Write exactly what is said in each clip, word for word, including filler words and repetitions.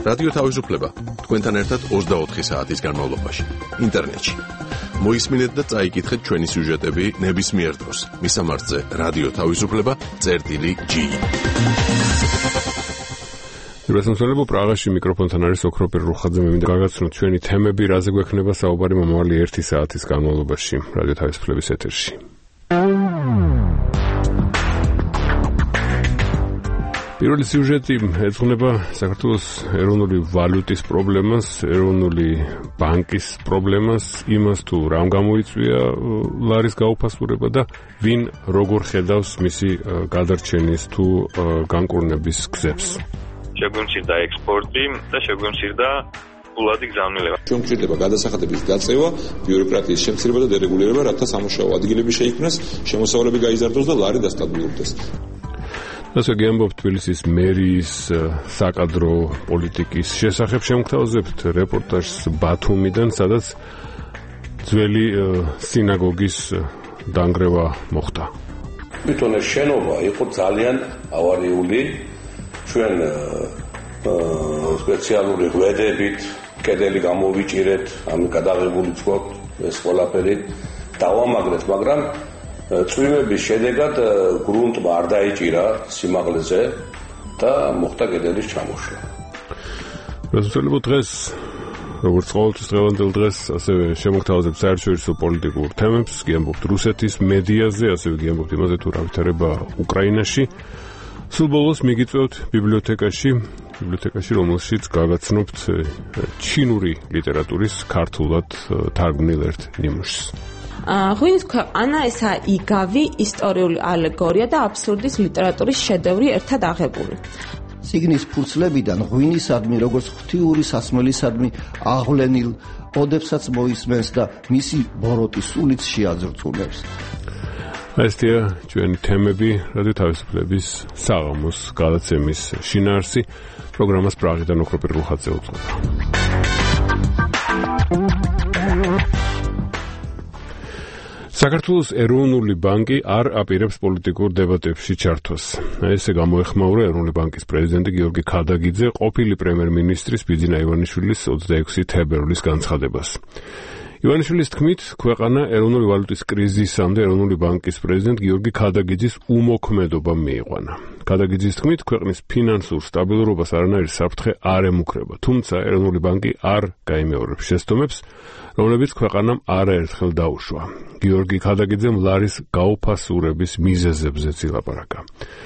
რადიო თავისუფლება თქვენთან ერთად ოცდაოთხი საათის განმავლობაში ინტერნეტში. მოისმინეთ და წაიკითხეთ ჩვენი სიუჟეტები ნებისმიერ დროს. მისამართზე რადიო თავისუფლება წერტილი ჯი. Რასამსალებო პრაღაში მიკროფონთან არის ოქროპირ რუხაძე. მე მინდა გაგაცნოთ ჩვენი თემები, რაზე გვექნება საუბარი მომავალი ერთი საათის განმავლობაში რადიო თავისუფლების ეთერში. პირველი სიუჟეტი ეძღვნება საქართველოს ეროვნული ვალუტის პრობლემას, ეროვნული ბანკის პრობლემას, იმას თუ რამ გამოიწვია ლარის გაუფასურება და ვინ როგორ ხედავს მისი გადარჩენის თუ განკურნების გზებს. შეგვიმცირდა ექსპორტი და შეგვიმცირდა ფულადი გზავნილება. ჩვენ გვჭირდება გადასახადების გაწევა, ბიუროკრატიის შემცირება და დერეგულირება, რათა სამუშაო ადგილები შეიქმნას, შემოსავლები გაიზარდოს და ლარი დასტაბილურდეს. ასე გემბობ თბილისის მერიის საკადრო პოლიტიკის შესახებ შემოგთავაზებთ რეპორტაჟს ბათუმიდან, სადაც ძველი სინაგოგის დანგრევა მოხდა. თვითონ ეს შენობა იყო ძალიან ავარიული. ჩვენ სპეციალური ღვედებით კედელი გამოვიჭირეთ, ამ გადაღებული ვთქვათ, ეს ყველაფერი დავამაგრეთ, მაგრამ წვიმების შედეგად გრუნტმა არ დაიჭირა სიმაღლეზე და მოხდა კედელის ჩამოშლა. რასაკვირველია დღეს როგორც ყოველთვის დღევანდელ დღეს ასევე შემოგთავაზებთ საერთაშორისო პოლიტიკურ თემებს, გიამბობთ რუსეთის მედიაზე, ასევე გიამბობთ იმაზე თუ რა ვითარება უკრაინაში. სულ ბოლოს მიგიწევთ ბიბლიოთეკაში, ბიბლიოთეკაში, რომელშიც გაგაცნობთ ჩინური ლიტერატურის ქართულად თარგმნილ ერთ ნიმუშს. ღვინის ქვეყანა ესა იგავი ისტორიული ალეგორია და აბსურდის ლიტერატურის შედევრი ერთად აღებული. სიგნის ფურცლებიდან ღვინისადმი, როგორც ღვთიური სასმელისადმი აღვლენილ ოდებსაც მოისმენს და მისი ბოროტი სულიც შეაძრწუნებს. ესეა ჩვენი თემები რადიო თავისუფლების საღამოს გადაცემის შინაარსი. პროგრამას პრაღიდან ოქროპირ რუხაძე უძღვება. საქართველოს ეროვნული ბანკი არ აპირებს პოლიტიკურ დებატებში ჩართვას. ესე გამოეხმაურა ეროვნული ბანკის პრეზიდენტი გიორგი ქადაგიძე ყოფილი პრემიერ-მინისტრის ბიძინა ივანიშვილის ოცდაექვსი თებერვლის განცხადებას. ივანიშვილის თქმით, ქვეყანა ეროვნული ვალუტის კრიზისამდე ეროვნული ბანკის პრეზიდენტ გიორგი ქადაგიძის უმოქმედობამ მიიყვანა. ქადაგიძის თქმით, ქვეყნის ფინანსურ სტაბილურობას არანაირი საფრთხე არ ემუქრება, თუმცა ეროვნული ბანკი არ გაიმეორებს შეცდომებს, რომლებიც ქვეყანამ არაერთხელ დაუშვა. გიორგი ქადაგიძემ ლარის გაუფასურების მიზეზებზეც ილაპარაკა.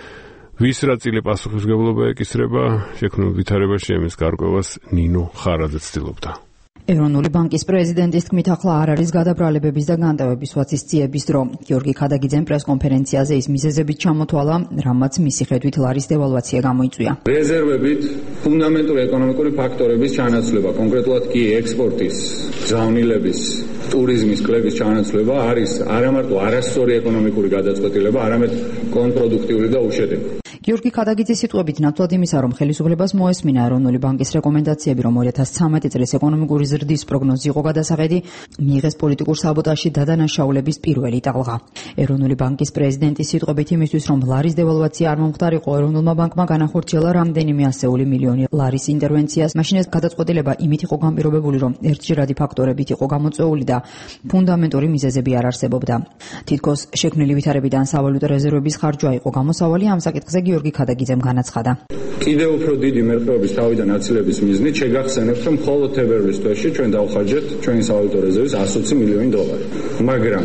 ვის რა წილი პასუხისმგებლობა ეკისრება, შექმნილ ვითარებაში ამის გარკვევას ნინო ხარაძე ცდილობდა. ეროვნული ბანკის პრეზიდენტის თქმით, ახლა არ არის გადაბრალებების და განტევების ვაცისწიების დრო. გიორგი ქადაგიძემ პრესკონფერენციაზე ის მიზეზებით ჩამოთვალა, რამაც მისი ხედვით ლარის დევალვაცია გამოიწვია. რეზერვებით ფუნდამენტური ეკონომიკური ფაქტორების ჩანაცვლება, კონკრეტულად კი ექსპორტის, გზავნილების, ტურიზმის კლების ჩანაცვლება არის არამარტო არასწორი ეკონომიკური გადაწყვეტილება, არამედ კონტრპროდუქტიული და უშედეგო. გიორგი ქადაგიძის სიტყვებით ნათლად იმისა, რომ ხელისუფლებას მოესმინა ეროვნული ბანკის რეკომენდაციები, რომ ორი ათას ცხრამეტი წლის ეკონომიკური ზრდის პროგნოზი იყო გადასახედი, მიიღეს პოლიტიკურ საბოტაჟში დადანაშაულების პირველი ტალღა. ეროვნული ბანკის პრეზიდენტის სიტყვებით იმისთვის, რომ ლარის დევალვაცია არ მომხდარიყო, ეროვნულმა ბანკმა განახორციელა რამდენიმე ასეული მილიონი ლარის ინტერვენციას. მაშინ ეს გადაწყვეტილება იმით იყო განპირობებული, რომ ერთჯერადი ფაქტორებით იყო გამოწვეული და ფუნდამენტური მიზეზები არ არსებობდა. თითქოს შექმნილი ვითარებიდან სავალუტო რეზერვების ხარჯვა იყო გამოსავალი. ამ საკითხზე გიორგი ქადაგიძემ განაცხადა. კიდევ უფრო დიდი მერყეობის თავიდან აცილების მიზნით შეგახსენებთ, რომ მხოლოდ თებერვლის თვეში ჩვენ დავხარჯეთ ჩვენი სავალუტო რეზერვის εκατი ოცი მილიონი დოლარი. მაგრამ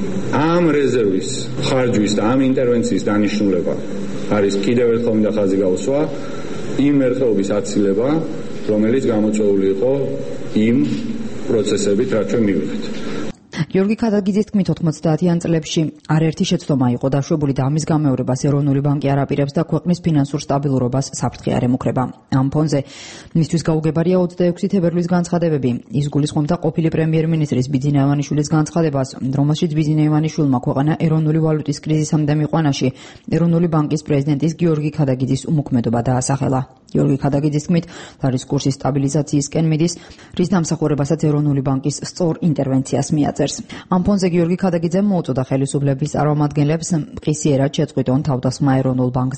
ამ რეზერვის ხარჯვის და ამ ინტერვენციის დანიშნულება არის კიდევ ერთხელ მინდა ხაზი გავუსვა იმ მერყეობის აცილება, რომელიც გამოწვეული იყო იმ პროცესებით, რაც ჩვენ მივიღეთ. გიორგი ქადაგიძის თქმით, ოცდაათიან წლებში არაერთი შეცდომა იყო დაშვებული და ამის გამეორებას ეროვნული ბანკი არ აპირებს და ქვეყნის ფინანსურ სტაბილურობას საფრთხე არ ემუქრება. ამ ფონზე მისთვის გაუგებარია ოცდაექვსი თებერვლის განცხადებები. ის გულისხმობდა ყოფილი პრემიერ-მინისტრის ბიძინა ივანიშვილის განცხადებას, რომელშიც ბიძინა ივანიშვილმა ქვეყანა ეროვნული ვალუტის კრიზისამდე მიყვანაში ეროვნული ბანკის პრეზიდენტის გიორგი ქადაგიძის უმოქმედობა დაასახელა. გიორგი ქადაგიძის თქმით, ლარის კურსის სტაბილიზაციისკენ მიდის, რის დამსახურებასაც ეროვნული ბანკის სწორ ინტერვენციას მიაწერს. ამ ფონზე გიორგი ქადაგიძემ მოუწოდა ხელისუფლების წარმომადგენლებს მყისიერად შეწყვიტონ თავდასხმა ეროვნულ ბანკზე.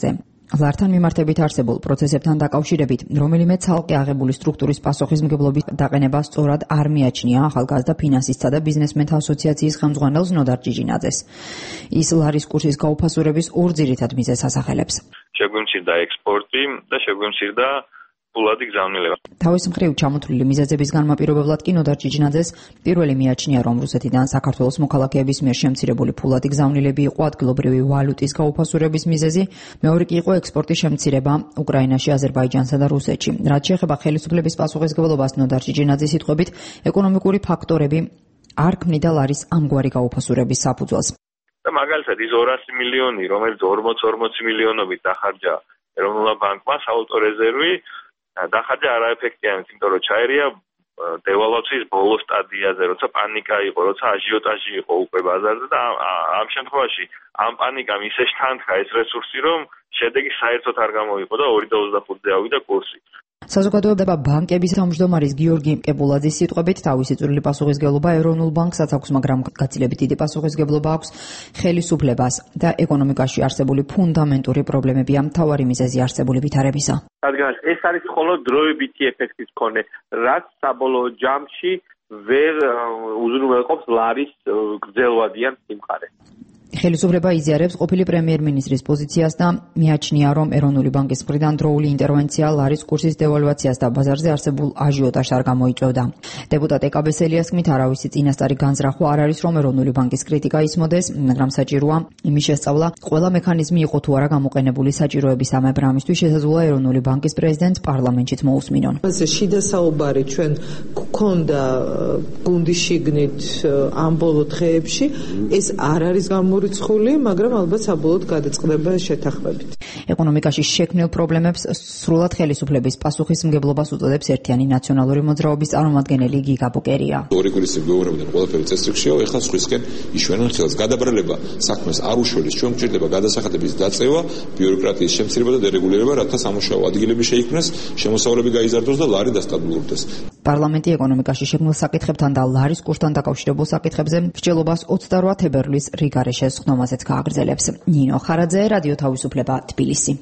ლართან მიმართებით არსებულ პროცესებთან დაკავშირებით, რომელიმე ცალკე აღებული სტრუქტურის პასუხისმგებლობის დაყენება სწორად არ მიაჩნია ახალგაზრდა ფინანსისტთა და ბიზნესმენთა ასოციაციის ხელმძღვანელს ნოდარ ჭიჭინაძეს. ის ლარის კურსის გაუფასურების ორ ძირითად მიზეზს ასახელებს. შეგვიმცირდა ექსპორტი და შეგვიმცირდა ფულადი გზავნილება. თავის მხრივ ჩამოთვლილი მიზეზების განმაპირობებლად კი ნოდარ ჭიჭინაძეს პირველი მიაჩნია, რომ რუსეთიდან საქართველოს მოქალაქეების მიერ შემცირებული ფულადი გზავნილები იყო ადგილობრივი ვალუტის გაუფასურების მიზეზი, მეორე კი იყო ექსპორტის შემცირება უკრაინაში, აზერბაიჯანსა და რუსეთში. რაც შეეხება ხელისუფლების პასუხისმგებლობას, ნოდარ ჭიჭინაძის სიტყვებით, ეკონომიკური ფაქტორები არ ქმნიდა ლარის ამგვარი გაუფასურების საფუძველს. და მაგალითად ის ორასი მილიონი, რომელიც ორმოც ორმოცი მილიონობით დახარჯა ეროვნულ ბანკმა საავტო რეზერვი დახარჯა არაეფექტიანად, იმიტომ რომ ჩაერია დევალვაციის ბოლო სტადიაზე, როცა პანიკა იყო, როცა აჟიოტაჟი იყო უკვე ბაზარზე და ამ შემთხვევაში ამ პანიკამ ისე შთანხა ეს რესურსი, რომ შედეგი საერთოდ არ გამოიყო და ორი და ოცდახუთზე ავიდა კურსი. საზოგადოება ბანკების თავმჯდომარის გიორგი კებულაძის სიტყვებით თავისი წვრილი პასუხისმგებლობა ეროვნულ ბანკსაც აქვს, მაგრამ გაცილებით დიდი პასუხისმგებლობა აქვს ხელისუფლებას და ეკონომიკაში არსებული ფუნდამენტური პრობლემებია მთავარი მიზეზი არსებული ვითარებისა. რადგან ეს არის მხოლოდ დროებითი ეფექტის მქონე, რაც საბოლოო ჯამში ვერ უზრუნველყოფს ლარის გრძელვადიან სიმყარეს. ხელისუფლება იზიარებს ყოფილი პრემიერ-მინისტრის პოზიციას და მიაჩნია, რომ ეროვნული ბანკის მხრიდან დროული ინტერვენცია ლარის კურსის დევალვაციას და ბაზარზე არსებულ აჟიოტაჟს არ გამოიწვევდა. დეპუტატ ეკაბესელიას თქმით, არავისი წინასწარი განზრახვა არ არის, რომ ეროვნული ბანკის კრიტიკა ისმოდეს, მაგრამ საჭიროა იმის შესწავლა, ყველა მექანიზმი იყო თუ არა გამოყენებული საჭიროების ამებრ ამისთვის შესაძლოა ეროვნული ბანკის პრეზიდენტს პარლამენტშიც მოусმინონ. შიდა საუბარი ჩვენ გქონდა გუნდის შიგნით ამ ბოლო დღეებში, ეს არ არის გამო რიცხული, მაგრამ ალბათ საბოლოოდ გადაწყდება შეთანხმებით. ეკონომიკაში შექმნილ პრობლემებს სრულად ხელისუფლების პასუხისმგებლობას უწოდებს ერთიანი ნაციონალური მოძრაობის წარმომადგენელი გიგა ბუკერია. ორი კვირის წინ გვეუბნებოდნენ ყველაფერი წესრიგშია, ეხლა სხვისკენ იშვენან ხელს. გადაბრალება საქმეს არ უშველის, ჩვენ გვჭირდება გადასახადების დაწევა, ბიუროკრატიის შემცირება და დერეგულირება, რათა სამუშაო ადგილები შეიქმნას, შემოსავლები გაიზარდოს და ლარი დასტაბილურდეს. პარლამენტი ეკონომიკაში შექმნილ საკითხებთან და ლარის კურსთან დაკავშირებულ საკითხებზე მსჯელობას ოცდარვა თებერვლის რიგარეშე ხდომაზეც გააგრძელებს. ნინო ხარაძე, რადიო თავისუფლება, თბილისი.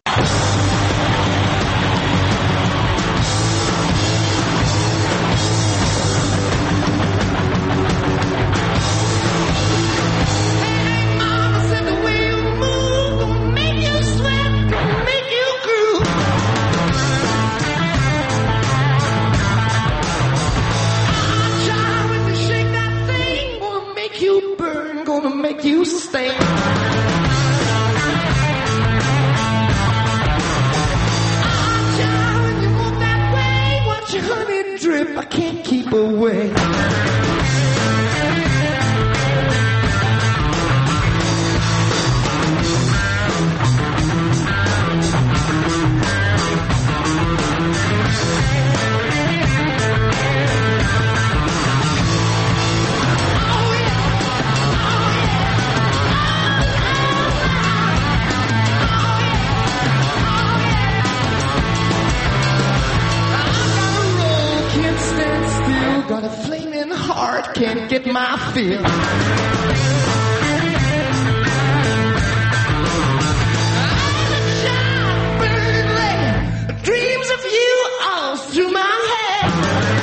You stay. Drip, I can't keep away. Got a flaming heart, can't get my fill. I'm a child burning red, dreams of you all through my head.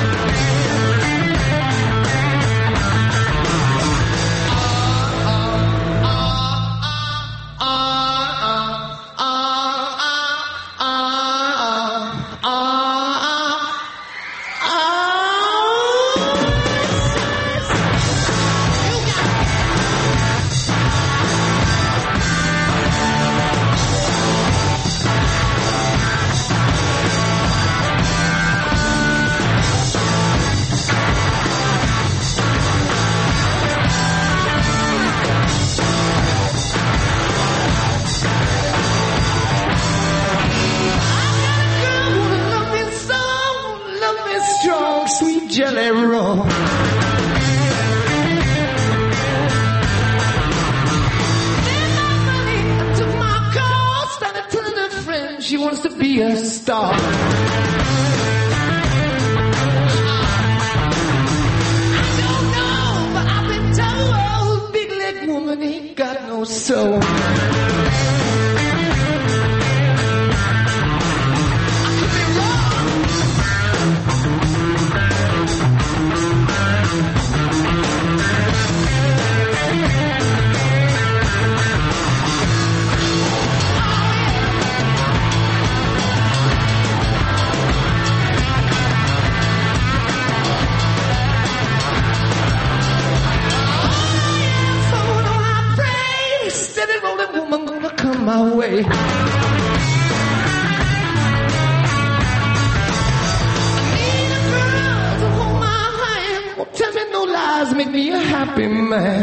Jelly roll. Took my call, started telling her friends she wants to be a star. I don't know, but I've been told big leg woman ain't got no soul. make me a happy man.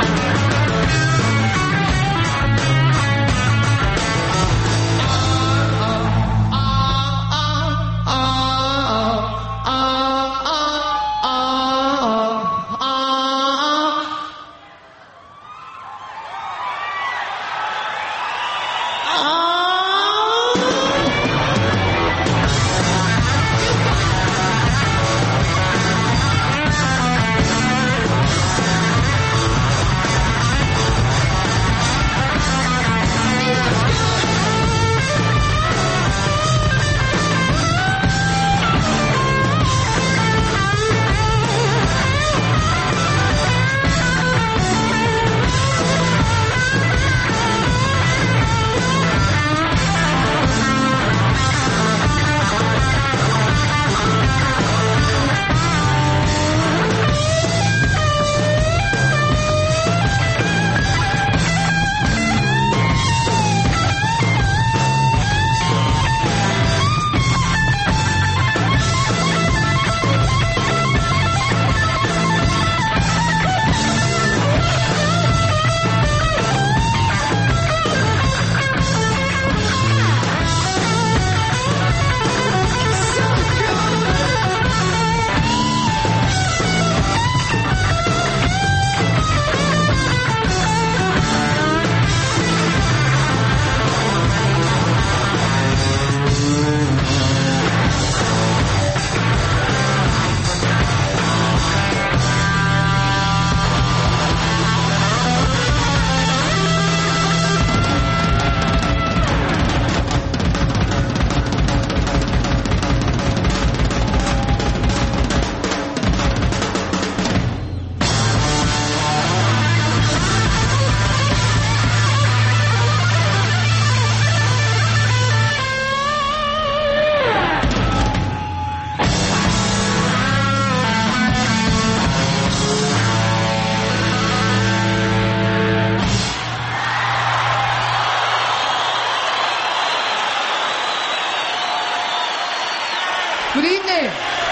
Good evening.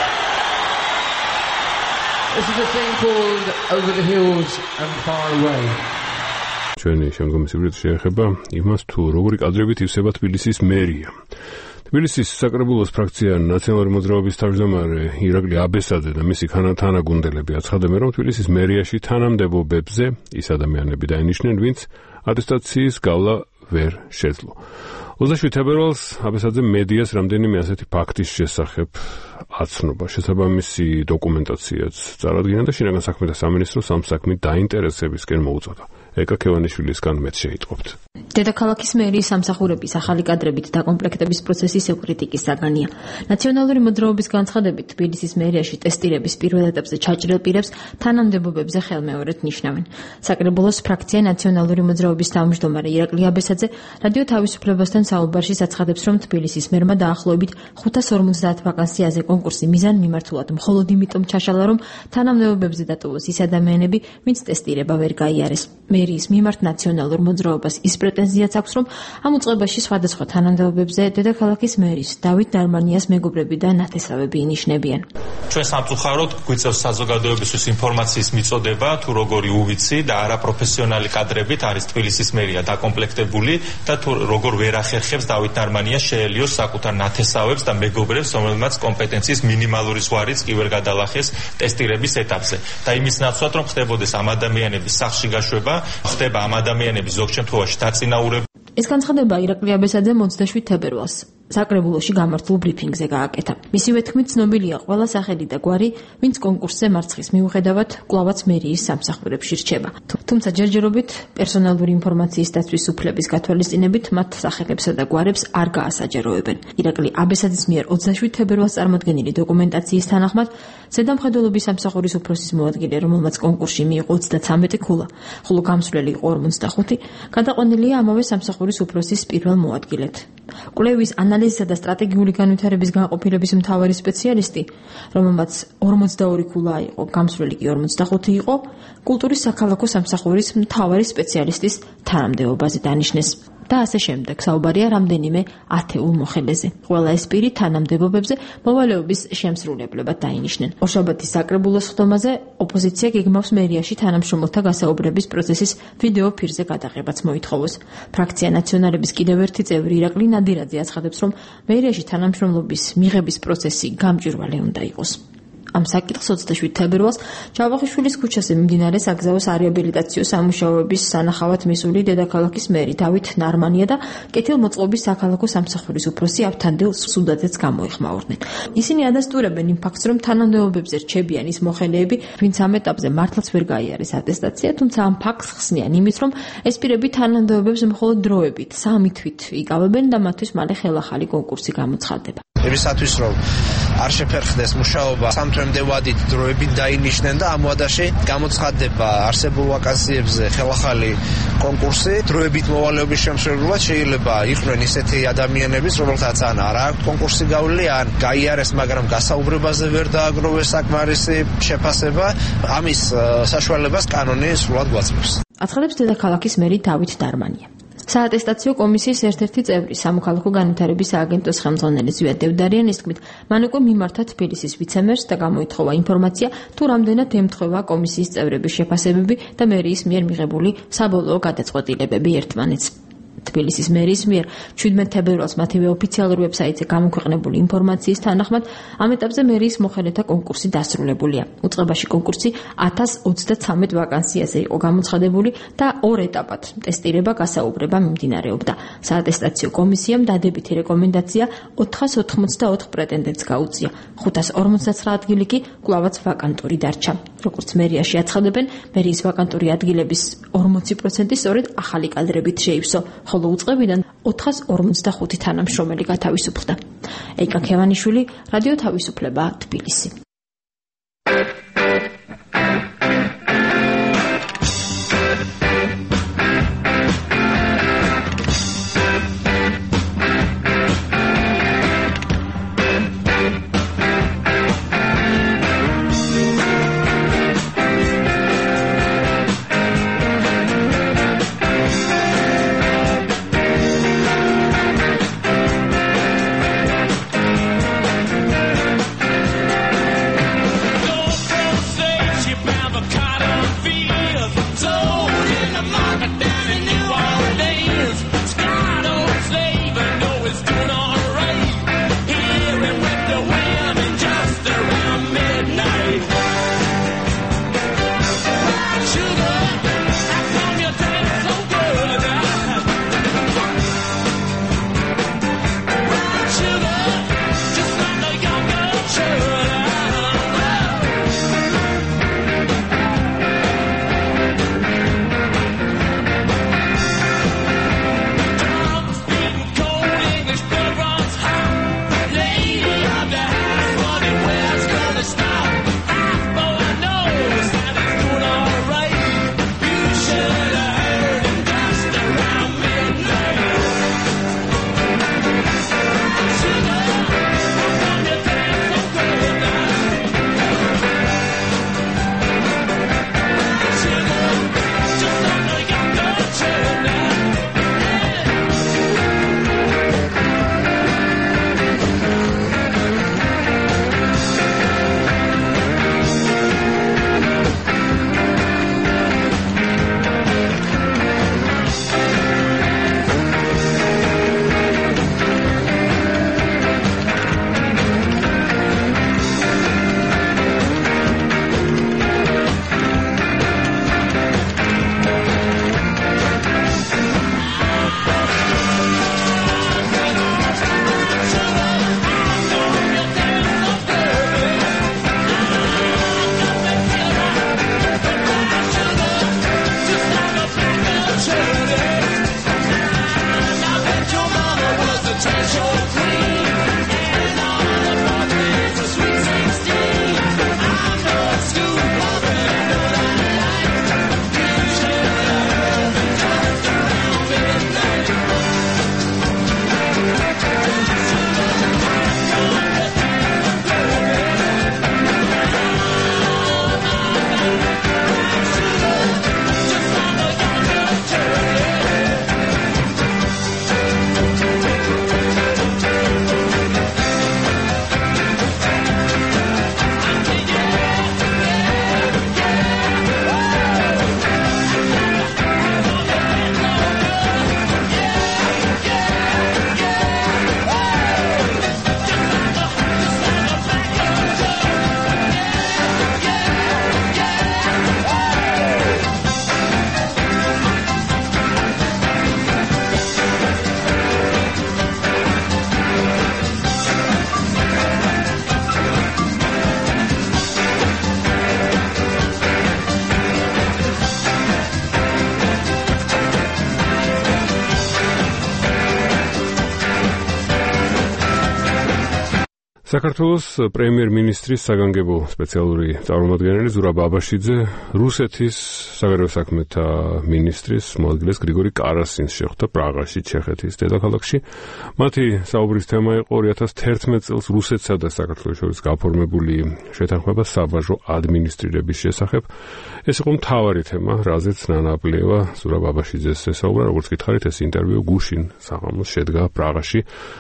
This is a thing called Over the Hills and Far Away. ჩვენი შემდგომი სიუჟეტი შეეხება იმას, თუ როგორი კადრებით ივსება თბილისის მერია. თბილისის საკრებულოს ფრაქცია ნაციონალური მოძრაობის თავმჯდომარე ირაკლი აბესაძე და მისი თანაგუნდელები აცხადებენ, რომ თბილისის მერიაში თანამდებობებზე ის ადამიანები დაინიშნენ, ვინც ატესტაციის გავლა ვერ შეძლო. ოცდაშვიდ თებერვალს აბესაძე მედიას რამდენიმე ასეთი ფაქტის შესახებ აცნობა. შესაბამისი დოკუმენტაციაც წარადგინა და შინაგან საქმეთა სამინისტროს ამ საქმით დაინტერესებისკენ მოუწოდა. ეკა ქევანიშვილისგან მეც შეიტყობთ. დედაქალაქის მერიის სამსახურების ახალი კადრებით დაკომპლექტების პროცესი კრიტიკის საგანია. ნაციონალური მოძრაობის განცხადებით თბილისის მერიაში ტესტირების პირველ ეტაპზე ჩაჭრილ პირებს თანამდებობებზე ხელმეორედ ნიშნავენ. საკრებულოს ფრაქცია ნაციონალური მოძრაობის თავმჯდომარე ირაკლი აბესაძე რადიო თავისუფლებასთან საუბარში აცხადებს, რომ თბილისის მერმა დაახლოებით ხუთას ორმოცდაათ ვაკანსიაზე კონკურსი მიზან მიმართულად მხოლოდ იმიტომ ჩაშალა, რომ თანამდებობებზე დატოვოს ის ადამიანები, ვინც ტესტირება ვერ გაიარეს. მერიის მიმართ ნაციონალურ მოძრაობას ის პრეტენზიაც აქვს, რომ ამ უწყებაში სხვადასხვა თანამდებობებზე დედაქალაქის მერის დავით ნარმანიას მეგობრები და ნათესავები ინიშნებიან. ჩვენ სამწუხაროდ გვიწევს საზოგადოებისთვის ინფორმაციის მიწოდება, თუ როგორი უვიცი და არაპროფესიონალი კადრებით არის თბილისის მერია დაკომპლექტებული და თუ როგორ ვერ ახერხებს დავით ნარმანიას შეელიოს საკუთარ ნათესავებს და მეგობრებს, რომელმაც კომპეტენციის მინიმალური ზღვარიც კი ვერ გადალახეს ტესტირების ეტაპზე. და იმის ნაცვლად, რომ ხდებოდეს ამ ადამიანების სახლში გაშვება, ხდება ამ ადამიანების ზოგ შემთხვევაში დაწინაურება. ეს განცხადება ირაკლი აბესაძემ ოცდაშვიდ თებერვალს საკრებულოში გამართულ ბრიფინგზე გააკეთა. მისივე თქმით, ცნობილია ყველა სახელი და გვარი, ვინც კონკურსზე მარცხის მიუხედავად კვლავაც მერიის სამსახურებში რჩება. თუმცა ჯერჯერობით პერსონალური ინფორმაციის დაცვის უფლების გათვალისწინებით მათ სახელებსა და გვარებს არ გაასაჯაროებენ. ირაკლი აბესაძის მიერ ოცდაშვიდ თებერვალს წარმოდგენილი დოკუმენტაციის თანახმად ზედამხედველობის სამსახურის უფროსის მოადგილე, რომელმაც კონკურსში მიიღო ოცდათვრამეტი ქულა, ხოლო გამსვლელი იყო ორმოცდახუთი, გადაყვანილია ამავე სამსახურის უფროსის პირველ მოადგილედ. კვლევის ანალიზისა და სტრატეგიული განვითარების განყოფილების მთავარი სპეციალისტი, რომელმაც ორმოცდაორი ქულა იყო, გამსვლელი კი ორმოცდახუთი იყო, კულტურის საქალაქო სამსახურის მთავარი სპეციალისტის თანამდებობაზე დანიშნეს. და ასე შემდეგ. საუბარია რამდენიმე ათეულ მოხელეზე. ყველა ეს პირი თანამდებობებზე მოვალეობის შემსრულებლებად დაინიშნენ. ორშაბათის საკრებულოს ხდომაზე ოპოზიცია გეგმავს მერიაში თანამშრომელთა გასაუბრების პროცესის ვიდეო ფირზე გადაღებაც მოითხოვოს. ფრაქცია ნაციონალების კიდევ ერთი წევრი ირაკლი ნადირაძე აცხადებს, რომ მერიაში თანამშრომლობის მიღების პროცესი გამჭვირვალე უნდა იყოს. ამ საკითხს ოცდაშვიდ თებერვალს ჯავახიშვილის ქუჩაზე მიმდინარე საგზაო სარეაბილიტაციო სამუშაოების სანახავად მისული დედაქალაქის მერი დავით ნარმანია და კეთილმოწყობის საქალაქო სამსახურის უფროსი ავთანდილ სუდაძეც გამოიხმაურდნენ. ისინი ადასტურებენ იმ ფაქტს, რომ თანამდებობებზე რჩებიან ის მოხელეები, ვინც ამ ეტაპზე მართლაც ვერ გაიარეს ატესტაცია, თუმცა ამ ფაქტს ხსნიან იმით, რომ ეს პირები თანამდებობებს მხოლოდ დროებით, სამი თვით იკავებენ და მათთვის მალე ხელახალი კონკურსი გამოცხადდება. Ebisatvis რომ არ შეფერხდეს მუშაობა სამთვემდე ვადით დროებით დაინიშნენ და ამ ვადაში გამოცხადდება არსებულ ვაკანსიებზე ხელახალი კონკურსი დროებით მოვალეობის შემსრულებლად შეიძლება იყვნენ ისეთი ადამიანებიც რომელთაც ან არ აქვს კონკურსი გავლილი ან გაიარეს მაგრამ გასაუბრებაზე ვერ დააგროვეს საკმარისი შეფასება ამის საშუალებას კანონი სრულად გვაწევს. აცხადებს დედაქალაქის მერი დავით ნარმანია. საატესტაციო კომისიის ერთ-ერთი წევრი სამოქალაქო განვითარების სააგენტოს ხელმძღვანელი ზვიად დევდარიანის თქმით, მან უკვე მიმართა თბილისის ვიცემერს და გამოითხოვა ინფორმაცია, თუ რამდენად ემთხვევა კომისიის წევრების შეფასებები და მერიის მიერ მიღებული საბოლოო გადაწყვეტილებები ერთმანეთს. თბილისის მერის მიერ შვიდმეტ თებერვალს მათივე ოფიციალურ ვებსაიტზე გამოქვეყნებული ინფორმაციის თანახმად ამ ეტაპზე მერიის მოხელეთა კონკურსი დასრულებულია. უწყებაში კონკურსი ათას ოცდათრამეტ ვაკანსიაზე იყო გამოცხადებული და ორ ეტაპად ტესტირება, გასაუბრება მიმდინარეობდა. საატესტაციო კომისიამ დადებითი რეკომენდაცია ოთხას ოთხმოცდაოთხ პრეტენდენტს გაუწია. ხუთას ორმოცდათხრა ადგილი კი კვლავაც ვაკანტური დარჩა. როგორც მერიაში აცხადებენ, მერიის ვაკანტური ადგილების ორმოცი პროცენტი სწორედ ახალი კადრებით შეივსო. ხოლო უწყებიდან ოთხას ორმოცდახუთი თანამშრომელი გათავისუფლდა. ეიკა ქევანიშვილი, რადიო თავისუფლება, თბილისი. საქართველოს პრემიერ-მინისტრის საგანგებო სპეციალური წარმომადგენელი ზურაბ აბაშიძე რუსეთის საგარეო საქმეთა მინისტრის მოადგილეს გრიგორი კარასინს შეხვდა პრაღაში, ჩეხეთის დედაქალაქში. მათი საუბრის თემა იყო ორი ათას თერთმეტ წელს რუსეთსა და საქართველოს შორის გაფორმებული შეთანხმება საბაჟო ადმინისტრირების შესახებ. ეს იყო მთავარი თემა, რაზეც ნანა აპლიევა ზურაბ აბაშიძეს ესაუბრა, როგორც გითხარით, ეს ინტერვიუ გუშინ საღამოს შედგა პრაღაში.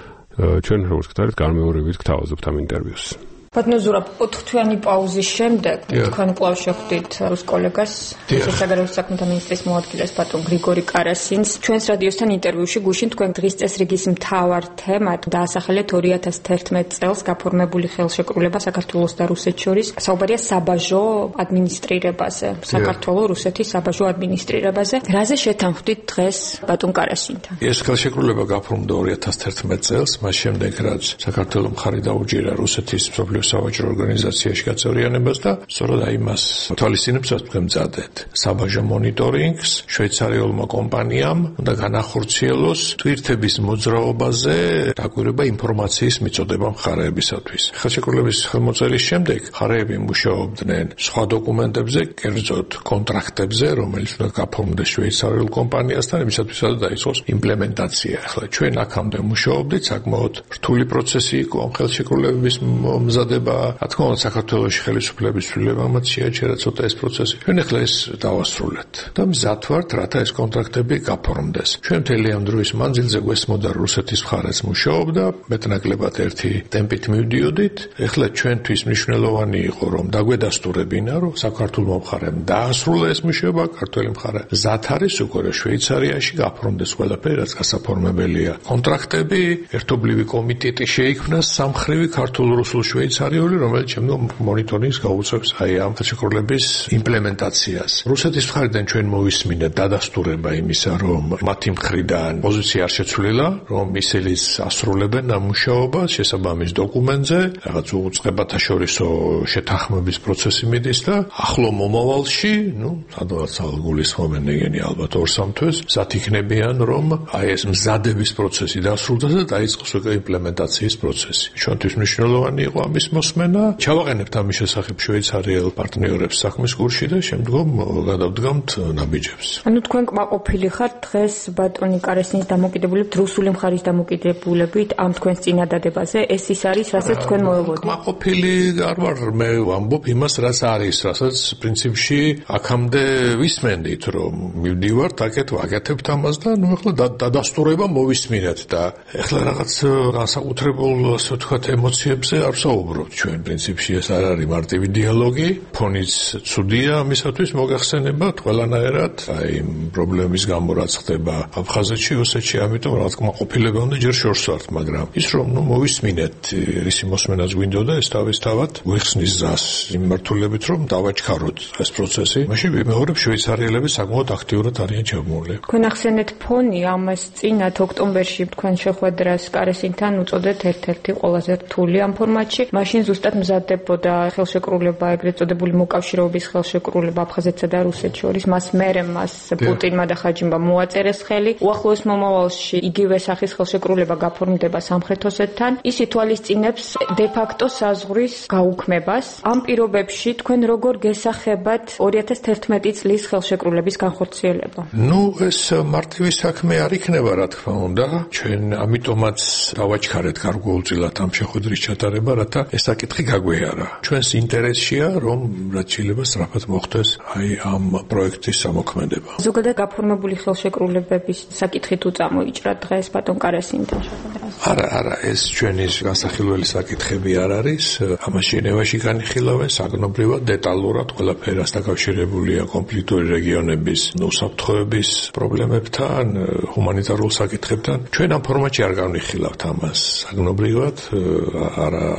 ჩვენ როგორც გითხარით, განმეორებით გთავაზობთ ამ ინტერვიუს. ბატონო ზურაბ, ოთხთვიანი პაუზის შემდეგ თქვენ კვლავ შეხვდით რუს კოლეგას, რუსეთის საგარეო საქმეთა მინისტრის მოადგილეს ბატონ გრიგორი კარასინს. ჩვენს რადიოსთან ინტერვიუში გუშინ თქვენ დღის წესრიგის მთავარ თემად დაასახელეთ ორი ათას თერთმეტ წელს გაფორმებული ხელშეკრულება საქართველოს და რუსეთს შორის. საუბარია საბაჟო ადმინისტრირებაზე, საქართველოს რუსეთის საბაჟო ადმინისტრირებაზე. რაზე შეთანხმდით დღეს ბატონ კარასინთან? ეს ხელშეკრულება გაფორმდა ორი ათას თერთმეტ წელს, მას შემდეგ რაც საქართველოს მხარი დაუჯერა რუსეთის საბაჟო ორგანიზაციაში გაწევრიანებას და სწორედ აი მას თვალისწინებსაც თქვენ მზადეთ. საბაჟო მონიტორინგს შვეიცარიულმა კომპანიამ უნდა განახორციელოს თვირთების მოძრაობაზე დაკვირვება ინფორმაციის მიწოდება მხარეებისათვის. ხელშეკრულების ხელმოწერის შემდეგ მხარეები მუშაობდნენ სხვა დოკუმენტებზე, კერძოდ კონტრაქტებზე, რომელიც უნდა გაფორმდეს შვეიცარიულ კომპანიასთან, იმისათვისაც დაიწყოს იმპლემენტაცია. ახლა ჩვენ აქამდე მუშაობდით, საკმაოდ რთული პროცესი იყო ამ ხელშეკრულების მზადება. რა თქმა უნდა, საქართველოს ხელისუფლების ცვლილებამაც შეაჩერა ცოტა ეს პროცესი. ჩვენ ახლა ეს დავასრულეთ და მზად ვართ, რათა ეს კონტრაქტები გაფორმდეს. ჩვენ მთელი ამ დროის მანძილზე გვესმოდა რუსეთის მხარეც მუშაობდა, მეტნაკლებად ერთი ტემპით მივდიოდით. ახლა ჩვენთვის მნიშვნელოვანი იყო, რომ დაგვედასტურებინა, რომ საქართველოს მხარემ დაასრულა ეს მუშაობა, ქართველი მხარე მზად არის უკვე შვეიცარიაში გაფორმდეს ყველაფერი, რაც გასაფორმებელია. კონტრაქტები, ერთობლივი კომიტეტი შეიქმნა სამხრივი ქართულ-რუსულ შვეიცარიული, რომელიც შემდგომ მონიტორინგს გაუწევს აი ამ ხელშეკრულების იმპლემენტაციას. რუსეთის მხარიდან ჩვენ მოვისმინეთ დადასტურება იმისა, რომ მათი მხრიდან პოზიცია არ შეცვლილა, რომ ისინი ასრულებენ ამ მუშაობას შესაბამის დოკუმენტზე, რაღაც უწყებათა შორისო შეთანხმების პროცესი მიდის და ახლო მომავალში, ну, სადღაც გულისხმობენ ეგენი ალბათ ორ-სამ თვეს, მზად იქნებიან, რომ აი ეს მზადების პროცესი დასრულდეს და დაიწყოს უკვე იმპლემენტაციის პროცესი. ჩვენთვის მნიშვნელოვანი იყო ამის მოსმენა. ჩავაყენებთ ამის შესახებ შვეიცარიელ პარტნიორებს საქმის კურსში და შემდგომ გადავდგამთ ნაბიჯებს. ანუ თქვენ კმაყოფილი ხართ დღეს ბატონი კარასინის დამოკიდებულებით, რუსული მხარის დამოკიდებულებით ამ თქვენს წინადადებაზე? ეს ის არის, რასაც თქვენ მოელოდეთ? კმაყოფილი არ ვარ, მე ვამბობ იმას, რაც არის, რასაც პრინციპში აქამდე ვისმენდით, რომ მივდივართ, აკეთ ვაკეთებთ ამას და ნუ ახლა დადასტურება მოვისმინეთ და ახლა რაღაც განსაკუთრებულ, ასე ვთქვათ, ემოციებზე არ ვსაუბრობთ ჩვენ. პრინციპში ეს არ არის მარტივი დიალოგი, ფონიც ცუდია ამისათვის მოგახსენებათ ყველანაირად აი პრობლემის გამო რაც ხდება აფხაზეთში, ოსეთში, ამიტომ რა თქმა ყოფილება უნდა ჯერ შორს ვართ, მაგრამ ის რომ ნუ მოვისმინეთ ისი მოსმენაც გვინდოდა ეს თავისთავად გვიხსნის ზას იმ მართულებით რომ დავაჩქაროთ ეს პროცესი. მაშინ ვიმეორებ შვეიცარიელები საკმაოდ აქტიურად არიან ჩაბმული. თქვენ ახსენეთ ფონი, ამას წინათ ოქტომბერში თქვენ შეხვედრას კარასინთან უწოდეთ ერთ-ერთი ყველაზე რთული ამ ფორმატში. მაშინ ზუსტად მზადდებოდა ხელშეკრულება, ეგრეთ წოდებული მოკავშირეობის ხელშეკრულება აფხაზეთსა და რუსეთს შორის. მას მერე მას პუტინმა და ხაჯიმმა მოაწერეს ხელი. უახლოეს მომავალში იგივე სახის ხელშეკრულება გაფორმდება სამხრეთ ოსეთთან. ის ითვალისწინებს დე-ფაქტო საზღვრის გაუქმებას. ამ პირობებში თქვენ როგორ გესახებათ ორი ათას თერთმეტი წლის ხელშეკრულების განხორციელება? ნუ ეს მარტივი საქმე არ იქნება, რა თქმა უნდა. ჩვენ ამიტომაც დავაჩქარეთ გარკვეულწილად ამ შეხვედრის ჩატარება, რათა ეს საკითხი გაგვეარა. ჩვენს ინტერესშია, რომ რაც შეიძლება სწრაფად მოხდეს აი ამ პროექტის სამოქმედება. ზოგადად გაფორმებული ხელშეკრულებების საკითხი თუ წამოიჭრა დღეს ბატონ კარასინთან შეხვედრას? არა, არა, ეს ჩვენი განსახილველი საკითხები არ არის. ამას შენევაში განიხილავენ საგნობრივად დეტალურად ყველაფერი, რაც დაკავშირებულია კონფლიქტური რეგიონების უსაფრთხოების პრობლემებთან, ჰუმანიტარულ საკითხებთან. ჩვენ ამ ფორმატში არ განვიხილავთ ამას საგნობრივად, არა არ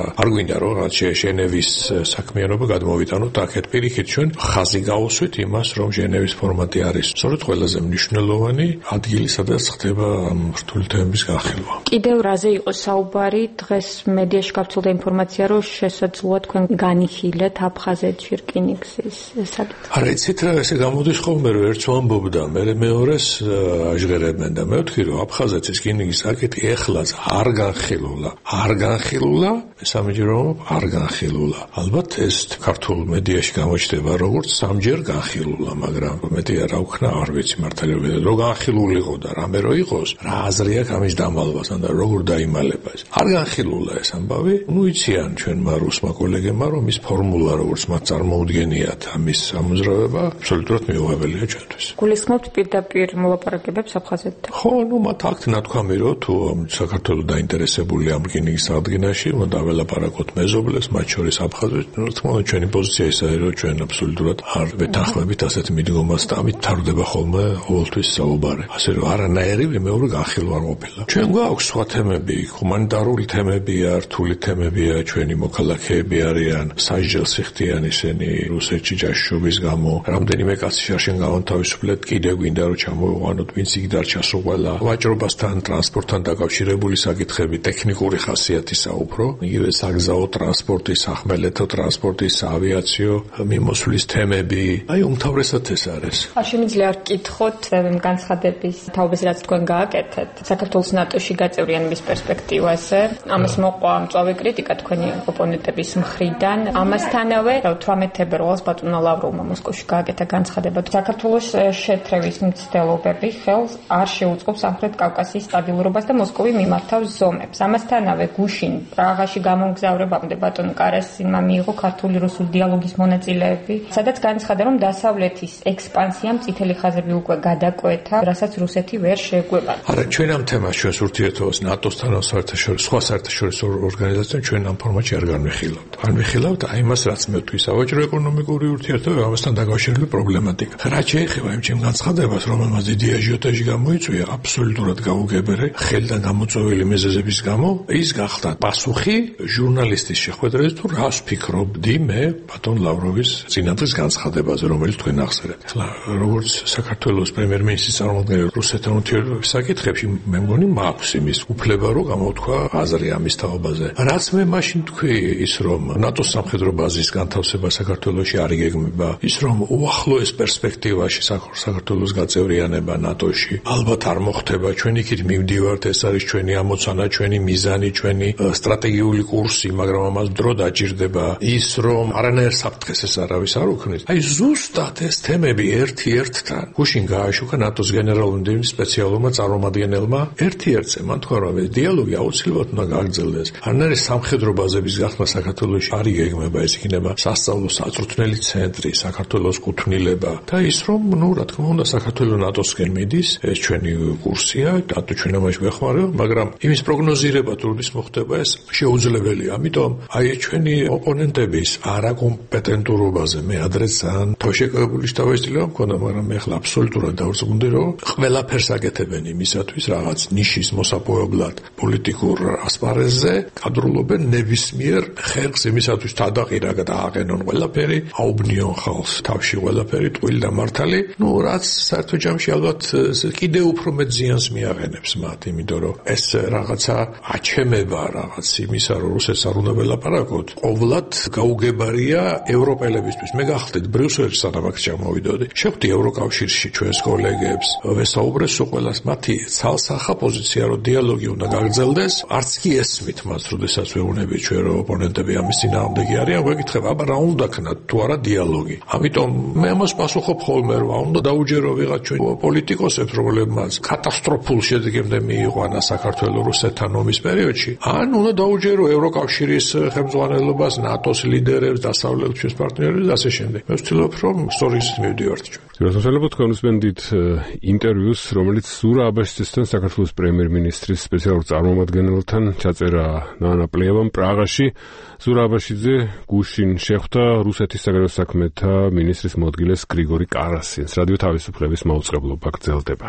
მინდა რომ რაც ჟენევის საქმიანობა გადმოვიტანოთ აქეთ პირიქით ჩვენ ხაზი გავუსვით იმას რომ ჟენევის ფორმატი არის სწორედ ყველაზე მნიშვნელოვანი ადგილი სადაც ხდება ამ რთული თემების განხილვა. კიდევ რაზე იყო საუბარი დღეს მედიაში გავრცელდა ინფორმაცია რომ შესაძლოა თქვენ განიხილეთ აფხაზეთში რკინიგზის საკითხი. არა იცით რა ესე გამოდის ხოლმე რომ ერთს ვამბობდა მე მეორეს აჟღერებენ და მე ვთქვი რომ აფხაზეთის რკინიგზის საკითხი ეხლაც არ განხილულა არ განხილულა მესამეჯერ არ განხილულა ალბათ ეს ქართულ მედიაში გამოჩნდება როგორც სამჯერ განხილულა მაგრამ მედია რა ვქნა არ ვიცი მართალია რომ განხილულიყო და რამე რო იყოს რა აზრი აქვს ამის დამალვასთან და როგორ დაიმალება ეს არ განხილულა ეს ამბავი ნუ იციან ჩვენმა რუსმა კოლეგებმა რომ ის ფორმულა როგორც მათ წარმოუდგენიათ ამის ამოძრავება აბსოლუტურად მიუღებელია ჩვენთვის გულისხმობთ პირდაპირ მოლაპარაკებებს აფხაზეთთან ხო ნუ მათ აქ ნათქვამი რომ თუ საქართველოს დაინტერესებული ამ რკინიგზის აღდგენაში უნდა დაველაპარაკოთ მეზობლებს მათ შორის აფხაზეთს რა თქმა უნდა ჩვენი პოზიცია ისაა რომ ჩვენ აბსოლუტურად არ ვეთანხმებით ასეთ მიდგომას და ამით თარდება ხოლმე ყოველთვის საუბარი ასე რომ არანაირი მეორე განხილვა არ ყოფილა ჩვენ გვაქვს სხვა თემები ჰუმანიტარული თემებია რთული თემებია ჩვენი მოქალაქეები არიან სასჯელს იხდიან ისინი რუსეთში ჯაშუშობის გამო რამდენიმე კაცი შარშენ გავანთავისუფლეთ კიდევ გვინდა რომ ჩამოვიყვანოთ ვინც იქ დარჩა სულ ყველა ვაჭრობასთან ტრანსპორტთან დაკავშირებული საკითხები ტექნიკური ხასიათისა უფრო იგივე საგზაო ტრანსპორტის სახმელეთო ტრანსპორტის ავიაციო მიმოსვლის თემები აი უმთავრესად ეს არის არ შემიძლია არ გკითხოთ განცხადების თაობას რაც თქვენ გააკეთეთ საქართველოს ნატოში გაწევრიანების პერსპექტივაზე ამას მოყვა მწვავე კრიტიკა თქვენი ოპონენტების მხრიდან ამასთანავე თვრამეტ თებერვალს ბატონმა ლავროვმა მოსკოვში გააკეთა განცხადება საქართველოს შეთრევის მცდელობები ხელს არ შეუწყობს სამხრეთ კავკასიის სტაბილურობას და მოსკოვი მიმართავს ზომებს ამასთანავე გუშინ პრაღაში გამომგზავრებამდე ბატონ კარასინმა მიიღო ქართული რუსული დიალოგის მონაწილეები სადაც განცხადა რომ დასავლეთის ექსპანსიამ წითელი ხაზები უკვე გადაკვეთა რასაც რუსეთი ვერ შეგვება არა ჩვენ ამ თემას ჩვენს ურთიერთობას ნატოსთან საერთაშორისო სხვა საერთაშორისო ორგანიზაციებთან ჩვენ ამ ფორმატში არ განვიხილავთ არ ვიხილავთ აი მას რაც მე ვთქვი სავაჭრო ეკონომიკური ურთიერთობა ამასთან დაკავშირებული პრობლემატიკა რაც შეეხება იმ ჩემ განცხადებას რომელმაც დიდი აჟიოტაჟი გამოიწვია აბსოლუტურად გაუგებარი ხელიდან გამოწვეული მიზეზების გამო ის გახდა პასუხი ჟურნალისტის შეხვედრაზე თუ რას ვფიქრობდი მე ბატონ ლავროვის წინადღის განცხადებაზე რომელიც თქვენ ახსენეთ ახლა როგორც საქართველოს პრემიერ-მინისტრის წარმომადგენელი რუსეთთან ურთიერთობის საკითხებში მე მგონი მაქვს იმის უფლება რომ გამოვთქვა აზრი ამის თაობაზე რაც მე მაშინ თქვი ის რომ ნატოს სამხედრო ბაზის განთავსება საქართველოში არ იგეგმება ის რომ უახლოეს პერსპექტივაში საქართველოს გაწევრიანება ნატოში ალბათ არ მოხდება ჩვენ იქით მივდივართ ეს არის ჩვენი ამოცანა ჩვენი მიზანი ჩვენი სტრატეგიული კურსი მაგრამ ამას დრო დაჭირდება ის რომ არანაირ საფრთხეს ეს არავის არ უქმნის აი ზუსტად ეს თემები ერთი ერთთან გუშინ გააშუქა ნატოს გენერალური მდივნის სპეციალურმა წარმომადგენელმა ერთი ერთზე მან თქვა რომ დიალოგი აუცილებლად უნდა გაგრძელდეს არანაირი სამხედრო ბაზების გახსნა საქართველოში არ იგეგმება ეს იქნება სასწავლო საწვრთნელი ცენტრი საქართველოს კუთვნილება და ის რომ ნუ რა თქმა უნდა საქართველოს ნატოსკენ მიდის ეს ჩვენი კურსია დატო ჩვენ ამაში ვეხმარება მაგრამ იმის პროგნოზირება თუ როდის მოხდება ეს შეუძლებელია ამიტომ აი ჩვენი ოპონენტების არაკომპეტენტურობაზე მე ადრე ძალიან თავშეკავებული შტაბისტილება მქონდა მაგრამ მე ახლა აბსოლუტურად დავწუნდი რომ ყველაფერს აკეთებენ იმისათვის რაღაც ნიშის მოსაპოვებლად პოლიტიკურ ასპარეზზე კადრულობენ ნებისმიერ ხერხს იმისათვის თადაყირა და აყენონ ყველაფერი აუბნიონ ხალხს თავში ყველაფერი ტყუილი და მართალი ნუ რაც საერთო ჯამში ალბათ კიდევ უფრო მეტ ზიანს მიაყენებს მათ იმიტომ რომ ეს რაღაცა აჩემება რაღაც იმისა რომ რუსეთს არ უნდა ველაპარაკოთ ყოვლად გაუგებარია ევროპელებისთვის მე გახდით ბრიუსელში სანამ აქ ჩამოვიდოდი შევხვდი ევროკავშირში ჩვენს კოლეგებს ვესაუბრე სულ ყველას მათი ცალსახა პოზიცია რომ დიალოგი უნდა გაგრძელდეს არც კი ესმით მას როდესაც ვეუბნები ჩვენ რომ ოპონენტები ამის წინააღმდეგი არიან ვეკითხებ აბა რა უნდა ქნათ თუ არა დიალოგი ამიტომ მე ამას პასუხობ ხოლმე რომ უნდა დაუჯერო ვიღაც ჩვენ პოლიტიკოსებს რომლებმაც კატასტროფულ შედეგემდე მიიყვანა საქართველოს რუსეთთან ომის პერიოდში ან უნდა დაუჯერო ევროკავშირის ხელმძღვანელობას ნატოს ლიდერებს დასავლეთის პარტნიორებს და ასე შემდეგ მე ვცდილობ რომ სწორიც მივდივართ ჩვენ რასაძლებლად თქვენ უსმენდით ინტერვიუს რომელიც ზურა აბაშიძესთან საქართველოს პრემიერ-მინისტრის სპეციალურ წარმომადგენელთან ჩაწერა ნანა პლეევამ პრაღაში ზურა აბაშიძე გუშინ შეხვდა რუსეთის საგარეო საქმეთა მინისტრის მოადგილეს გრიგორი კარასინს რადიო თავისუფლების მაუწყებლობა გრძელდება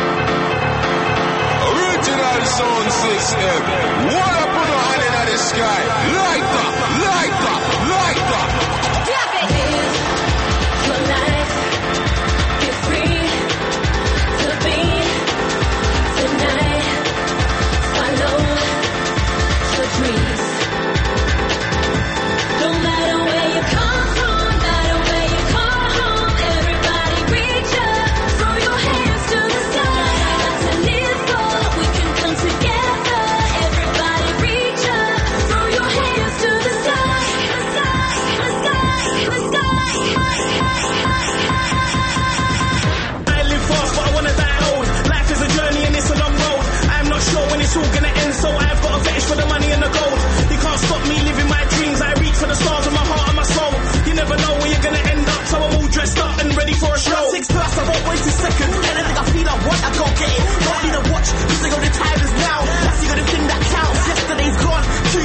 Original sound system. What up on the hand in the sky?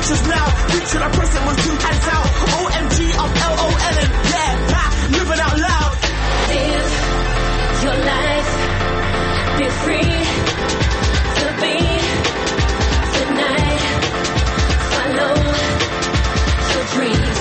just now. Picture that person was two hands out. O M G, I'm L O L N. Yeah, ha, living out loud. Live your life. Be free to be tonight. Follow your dreams.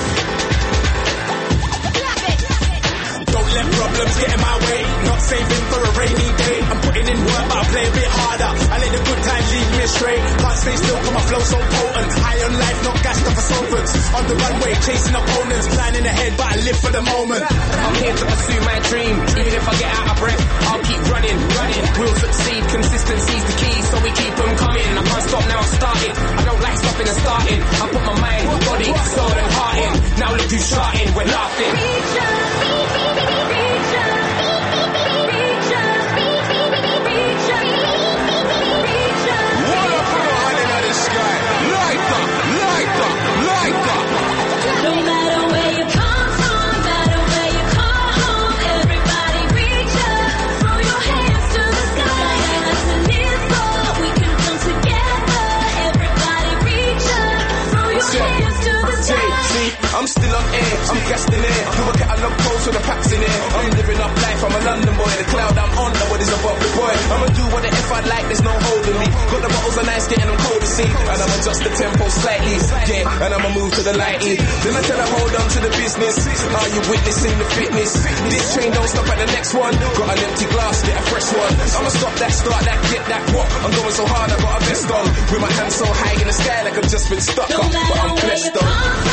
Don't let problems get in my way. Not saving for a rainy day. I'm putting in work, but I play a bit harder. I let the good times lead me astray. Can't stay still, cause my flow so potent. High on life, not gassed up for solvents. On the runway, chasing opponents. Planning ahead, but I live for the moment. I'm here to pursue my dream. Even if I get out of breath, I'll keep running, running. We'll succeed, consistency's the key, so we keep them coming. I can't stop now, I've started. I don't like stopping and starting. I put my mind, body, soul and heart in. Now look who's starting, we're laughing. I'm still on air, I'm gassed in air. Do a catalog post with the packs in there. I'm living up life, I'm a London boy. The cloud I'm on, nobody's above the boy. I'ma do what the F I like, there's no holding me. Got the bottles of nice, getting them cold to see. And I'ma adjust the tempo slightly, yeah. And I'ma move to the lighty. Then I tell her hold on to the business. Are you witnessing the fitness? This train don't stop at the next one. Got an empty glass, get a fresh one. I'ma stop that, start that, get that, what? I'm going so hard, I got a vest on. With my hands so high in the sky like I've just been stuck up. But I'm blessed on.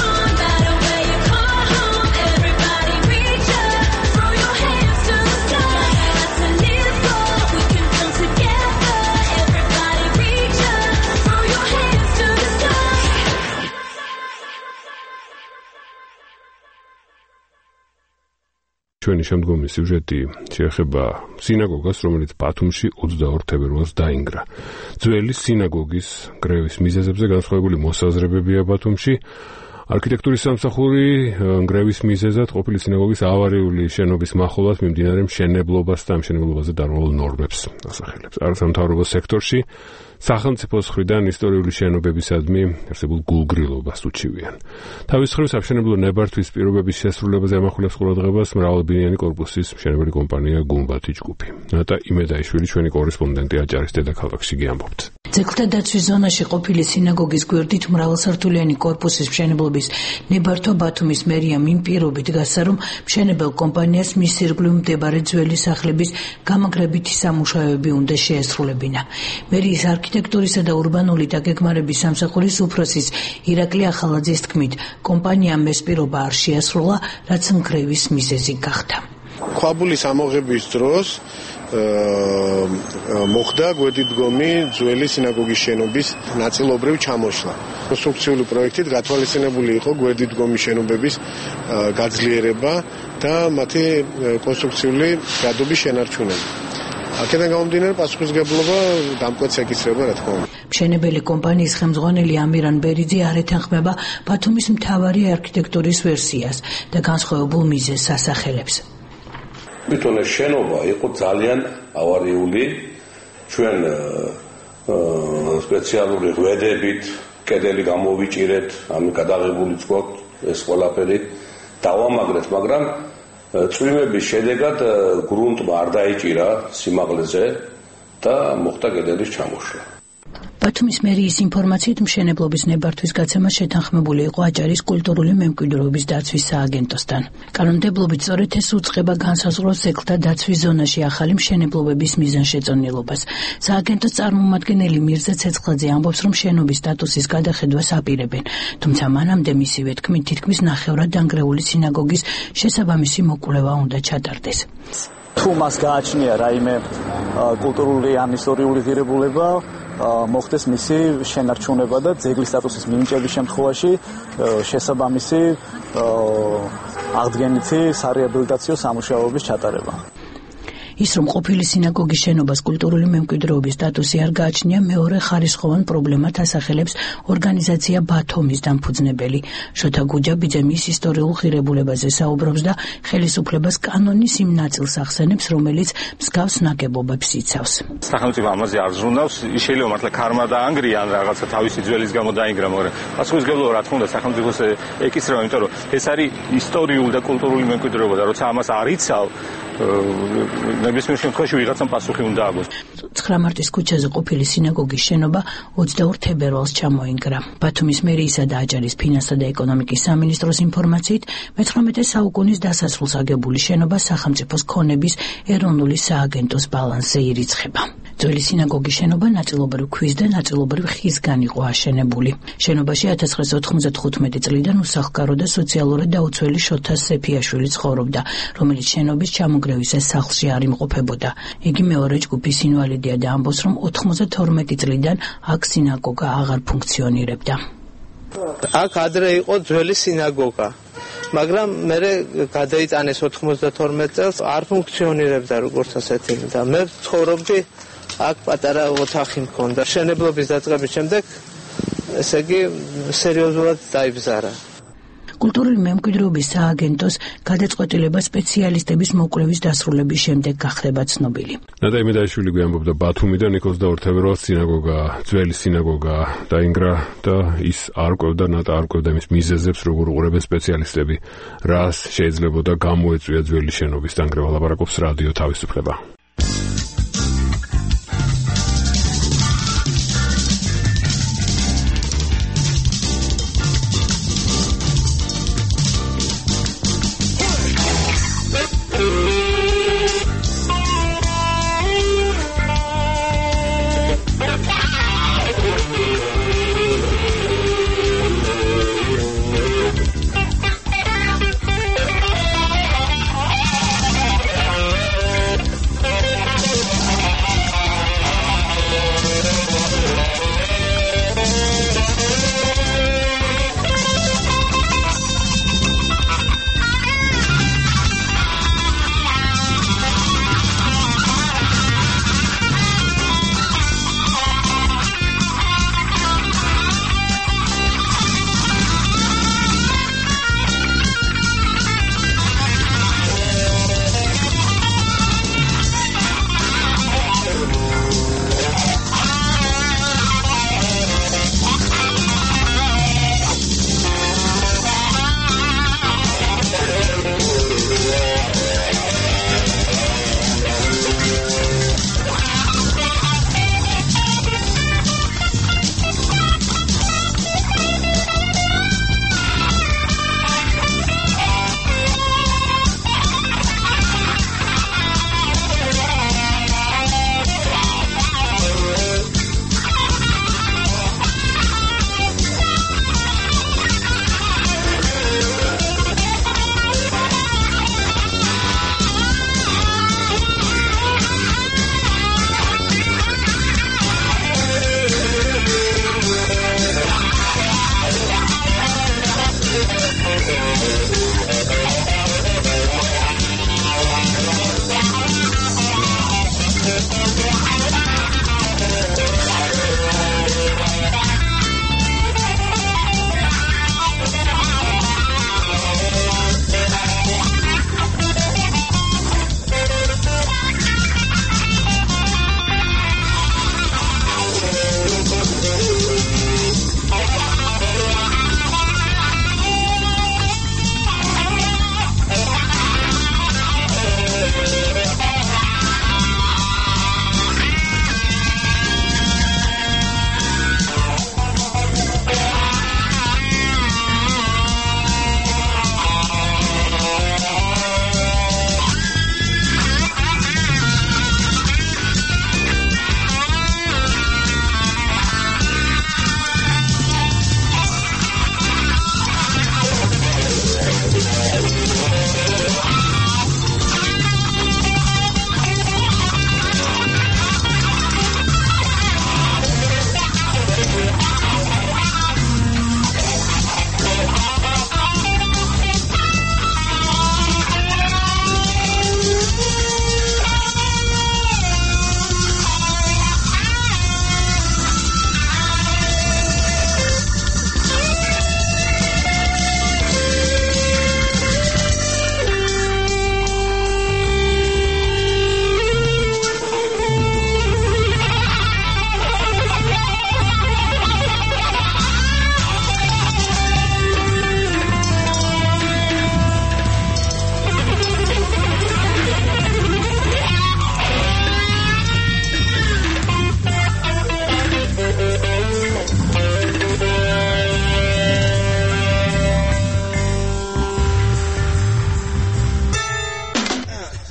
ჩვენი შემდგომი სიუჟეტი შეეხება სინაგოგას, რომელიც ბათუმში ოცდაორ თებერვალს დაინგრა. ძველი სინაგოგის გრევის მიზეზებზე განსხვავებული მოსაზრებებია ბათუმში. არქიტექტურის სამსახური გრევის მიზეზად ყოფილი სინაგოგის ავარიული შენობის მახლობლად მიმდინარე მშენებლობას და მშენებლობაზე დარღვეულ ნორმებს ასახელებს. არასამთავრობო სექტორში სახელმწიფოს მხრიდან ისტორიული შენობებისადმი არსებულ გულგრილობას უჩივიან. თავის მხრივ სამშენებლო ნებართვის პირობების შესრულებაზე ამახვილებს ყურადღებას მრავალბინიანი კორპუსის მშენებელი კომპანია გუმბათი ჯგუფი. ნატა იმედაიშვილი ჩვენი კორესპონდენტი აჭარის დედაქალაქში გიამბობთ. ძეგლთა დაცვის ზონაში ყოფილი სინაგოგის გვერდით მრავალსართულიანი კორპუსის მშენებლობის ნებართვა ბათუმის მერიამ იმ პირობით გასცა, რომ მშენებელ კომპანიას მის ირგვლივ მდებარე ძველი სახლების გამაგრებითი სამუშაოები უნდა შეესრულებინა. მერიის არქიტექტურისა და ურბანული დაგეგმარების სამსახურის უფროსის ირაკლი ახალაძის თქმით, კომპანიამ ეს პირობა არ შეასრულა, რაც მგრევის მიზეზი გახდა. ქვაბულის ამოღების დროს მოხდა გვერდიდგომი ძველი სინაგოგის შენობის ნაწილობრივ ჩამოშლა. კონსტრუქციული პროექტით გათვალისწინებული იყო გვერდიდგომის შენობების გაძლიერება და მათი კონსტრუქციული გადობის შენარჩუნება. აქედან გამომდინარე პასუხისმგებლობა დამკვეთს ეკისრება, რა თქმა უნდა. მშენებელი კომპანიის ხელმძღვანელი ამირან ბერიძე არ ეთანხმება ბათუმის მთავარი არქიტექტურის ვერსიას და განსხვავებულ მიზეზს ასახელებს. თვითონ შენობა იყო ძალიან ავარიული, ჩვენ სპეციალური ღვედებით კედელი გამოვიჭირეთ, ამი გადაღებული წვოთ ეს ყველაფერი დავამაგრეთ, მაგრამ წვიმების შედეგად გრუნტმა არ დაიჭირა სიმაღლეზე და მოხდა კედელის ჩამოშლა. ბათუმის მერიის ინფორმაციით მშენებლობის ნებართვის გაცემა შეთანხმებული იყო აჭარის კულტურული მემკვიდრეობის დაცვის სააგენტოსთან. კანონმდებლობით სწორედ ეს უწყება განსაზღვრავს ძეგლთა დაცვის ზონაში ახალი მშენებლობების მიზანშეწონილობას. სააგენტოს წარმომადგენელი მირზა ცეცხლაძე ამბობს, რომ შენობის სტატუსის გადახედვას აპირებენ, თუმცა მანამდე მისივე თქმით თითქმის ნახევრად დანგრეული სინაგოგის შესაბამისი მოკვლევა უნდა ჩატარდეს. თუ მას გააჩნია რაიმე კულტურული ან ისტორიული ღირებულება, მოხდეს მისი შენარჩუნება და ძეგლის სტატუსის მინიჭების შემთხვევაში შესაბამისი აღდგენითი სარეაბილიტაციო სამუშაოების ჩატარება. ის რომ ყოფილი სინაგოგის შენობას კულტურული მემკვიდრეობის სტატუსი არ გააჩნია, მეორე ხარისხოვან პრობლემად ასახელებს ორგანიზაცია ბათუმის დამფუძნებელი. შოთა გუჯაბიძე მის ისტორიულ ღირებულებაზე საუბრობს და ხელისუფლებას კანონის იმ ნაწილს ახსენებს, რომელიც მსგავს ნაგებობებს იცავს. სახელმწიფო ამაზე არ ზრუნავს, შეიძლება მართლა ქარმა დაანგრია ან რაღაცა თავისი ძველის გამო დაინგრა, მაგრამ პასუხისმგებლობა რა თქმა უნდა სახელმწიფოს ეკისრება, იმიტომ რომ ეს არის ისტორიული და კულტურული მემკვიდრეობა და როცა ამას არ იცავ, ნებისმიერ შემთხვევაში ვიღაცამ პასუხი უნდა აგოს. ცხრა მარტის ქუჩაზე ყოფილი სინაგოგის შენობა ოცდაორ თებერვალს ჩამოინგრა. ბათუმის მერიისა და აჭარის ფინანსთა და ეკონომიკის სამინისტროს ინფორმაციით, მეცხრამეტე საუკუნის დასასრულს აგებული შენობა სახელმწიფოს ქონების ეროვნული სააგენტოს ბალანსზე ირიცხება. ძველი სინაგოგის შენობა ნაწილობრივ ქვის და ნაწილობრივ ხისგან იყო აშენებული. შენობაში ათას ცხრაასი ოთხმოცდახუთმეტი წლიდან უსახლკარო და სოციალურად დაუცველი შოთა სეფიაშვილი ცხოვრობდა, რომელიც შენობის ჩამონგრევისას სახლში არ იმყოფებოდა. იგი მეორე ჯგუფის ინვალიდია და ამბობს, რომ ოთხმოცდათორმეტი წლიდან აქ სინაგოგა აღარ ფუნქციონირებდა. აქ ადრე იყო ძველი სინაგოგა, მაგრამ მე გადაიტანეს ოთხმოცდათორმეტ წელს არ ფუნქციონირებდა როგორც ასეთი და მე ცხოვრობდი აქ პატარა ოთახი მქონდა. შენებლობის დაწყების შემდეგ ესე იგი სერიოზულად დაიბზარა. კულტურული მემკვიდრეობის სააგენტოს გადაწყვეტილება სპეციალისტების მოკვლევის დასრულების შემდეგ გახდება ცნობილი. ნატა იმედაშვილი გვამბობდა ბათუმიდან ოცდაორ თებერვალს სინაგოგა, ძველი სინაგოგა დაინგრა და ის არ ყვევდა, ნატა არ ყვევდა მის მიზეზებს, როგორ უყურებენ სპეციალისტები, რას შეიძლებოდა გამოეწვია ძველი შენობის დანგრევა. ლაპარაკობს რადიო თავისუფლება.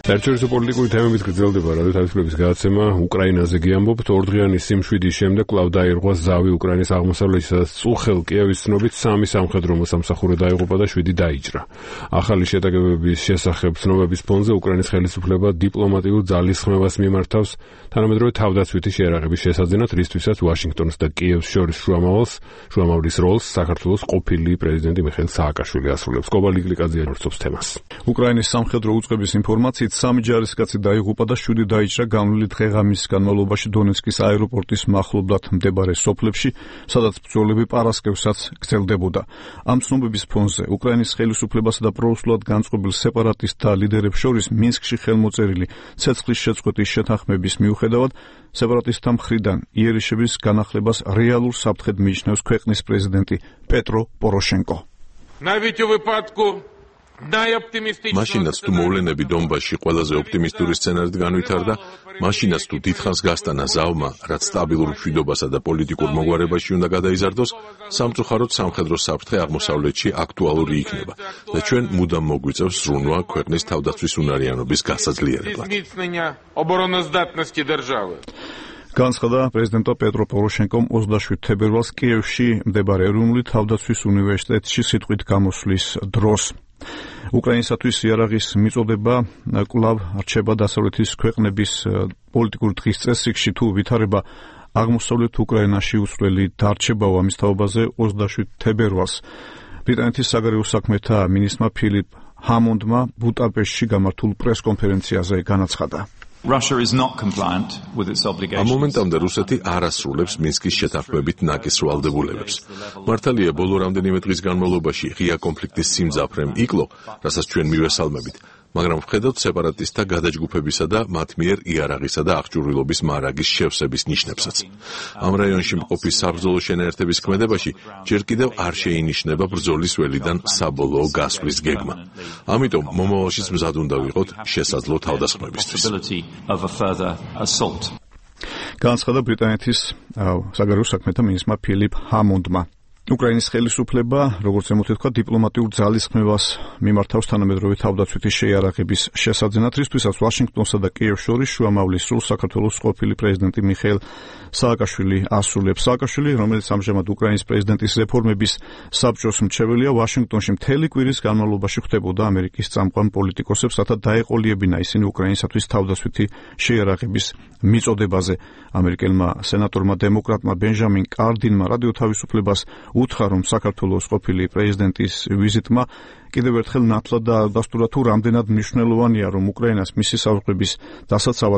საერთაშორისო პოლიტიკური თემებით გრძელდება რადიო თავისუფლების გადაცემა უკრაინაზე გიამბობთ. ორდღიანი სიმშვიდის შემდეგ კვლავ დაირღვა ზავი უკრაინის აღმოსავლეთში, სადაც წუხელ კიევის ცნობით სამი სამხედრო მოსამსახურე დაიღუპა და შვიდი დაიჭრა. ახალი შეტაკებების შესახებ ცნობების ფონზე უკრაინის ხელისუფლება დიპლომატიურ ძალისხმევას მიმართავს თანამედროვე თავდაცვითი შეიარაღების შესაძენად, რისთვისაც ვაშინგტონს და კიევს შორის შუამავალს, შუამავლის როლს საქართველოს ყოფილი პრეზიდენტი მიხეილ სააკაშვილი ასრულებს. კობა ლიკლიკაძე ემორჩობს თემას. უკრაინის სამხედრო უწყების ინფორმაციით სამი ჯარისკაცი დაიღუპა და შვიდი დაიჭრა განვლილი დღე-ღამის განმავლობაში დონეცკის აეროპორტის მახლობლად მდებარე სოფლებში, სადაც ბრძოლები პარასკევსაც გრძელდებოდა. ამ ცნობების ფონზე უკრაინის ხელისუფლებასა და პრორუსულად განწყობილ სეპარატისტთა ლიდერებს შორის მინსკში ხელმოწერილი ცეცხლის შეწყვეტის შეთანხმების მიუხედავად სეპარატისტთა მხრიდან იერიშების განახლებას რეალურ საფრთხედ მიიჩნევს ქვეყნის პრეზიდენტი პეტრო პოროშენკო. მაშინაც თუ მოვლენები დონბასში ყველაზე ოპტიმისტური სცენარით განვითარდა, მაშინაც თუ დიდხანს გასტანა ზავმა, რაც სტაბილურ მშვიდობასა და პოლიტიკურ მოგვარებაში უნდა გადაიზარდოს, სამწუხაროდ სამხედრო საფრთხე აღმოსავლეთში აქტუალური იქნება და ჩვენ მუდამ მოგვიწევს ზრუნვა ქვეყნის თავდაცვის უნარიანობის გასაძლიერებლად. განცხადა პრეზიდენტ პეტრო პოროშენკომ ოცდაშვიდ თებერვალს კიევში მდებარე ეროვნული თავდაცვის უნივერსიტეტში სიტყვით გამოსვლის დროს. უკრაინისათვის იარაღის მიწოდება კვლავ რჩება დასავლეთის ქვეყნების პოლიტიკური დღის წესრიგში, თუ ვითარება აღმოსავლეთ უკრაინაში უცვლელი დარჩებაო. ამის თაობაზე ოცდაშვიდ თებერვალს ბრიტანეთის საგარეო საქმეთა მინისტრმა ფილიპ ჰამონდმა ბუდაპეშტში გამართულ პრესკონფერენციაზე განაცხადა. ამ მომენტამდე რუსეთი არ ასრულებს მინსკის შეთანხმებით ნაკის ვალდებულებებს. მართალია, ბოლო რამდენიმე დღის განმავლობაში ღია კონფლიქტის სიმძაფრემ იკლო, რასაც ჩვენ მივესალმებით, მაგრამ ვხედავთ სეპარატისტთა გადაჯგუფებისა და მათ მიერ იარაღისა და აღჭურვილობის მარაგის შევსების ნიშნებსაც. ამ რაიონში მყოფი საბრძოლო შენაერთების ქმედებაში ჯერ კიდევ არ შეინიშნება ბრძოლის ველიდან საბოლოო გასვლის გეგმა. ამიტომ მომავალშიც მზად უნდა ვიყოთ შესაძლო თავდასხმებისთვის. განაცხადა ბრიტანეთის საგარეო საქმეთა მინისტრმა ფილიპ ჰამონდმა. უკრაინის ხელისუფლება, როგორც ემოთქვა, დიპლომატიურ ძალისხმევას მიმართავს თანამედროვე თავდაცვითი შეიარაღების შესაძენად, რისთვისაც ვაშინგტონსა და კიევს შორის შუამავლის სრულს საქართველოს ყოფილი პრეზიდენტი მიხეილ სააკაშვილი ასრულებს. სააკაშვილი, რომელიც ამჟამად უკრაინის პრეზიდენტის რეფორმების საბჭოს მრჩეველია, ვაშინგტონში მთელი კვირის განმავლობაში ხვდებოდა ამერიკის წამყვან პოლიტიკოსებს, რათა დაეყოლიებინა ისინი უკრაინისათვის თავდაცვითი შეიარაღების მიწოდებაზე. ამერიკელმა სენატორმა დემოკრატმა ბენჟამინ კარდინმა რადიო თავისუფლებას უთხრა, რომ საქართველოს ყოფილი პრეზიდენტის ვიზიტმა კიდევ ერთხელ ნათლად და დასტურა თუ რამდენად მნიშვნელოვანია, რომ უკრაინას მისი საზღვრების დასაცავად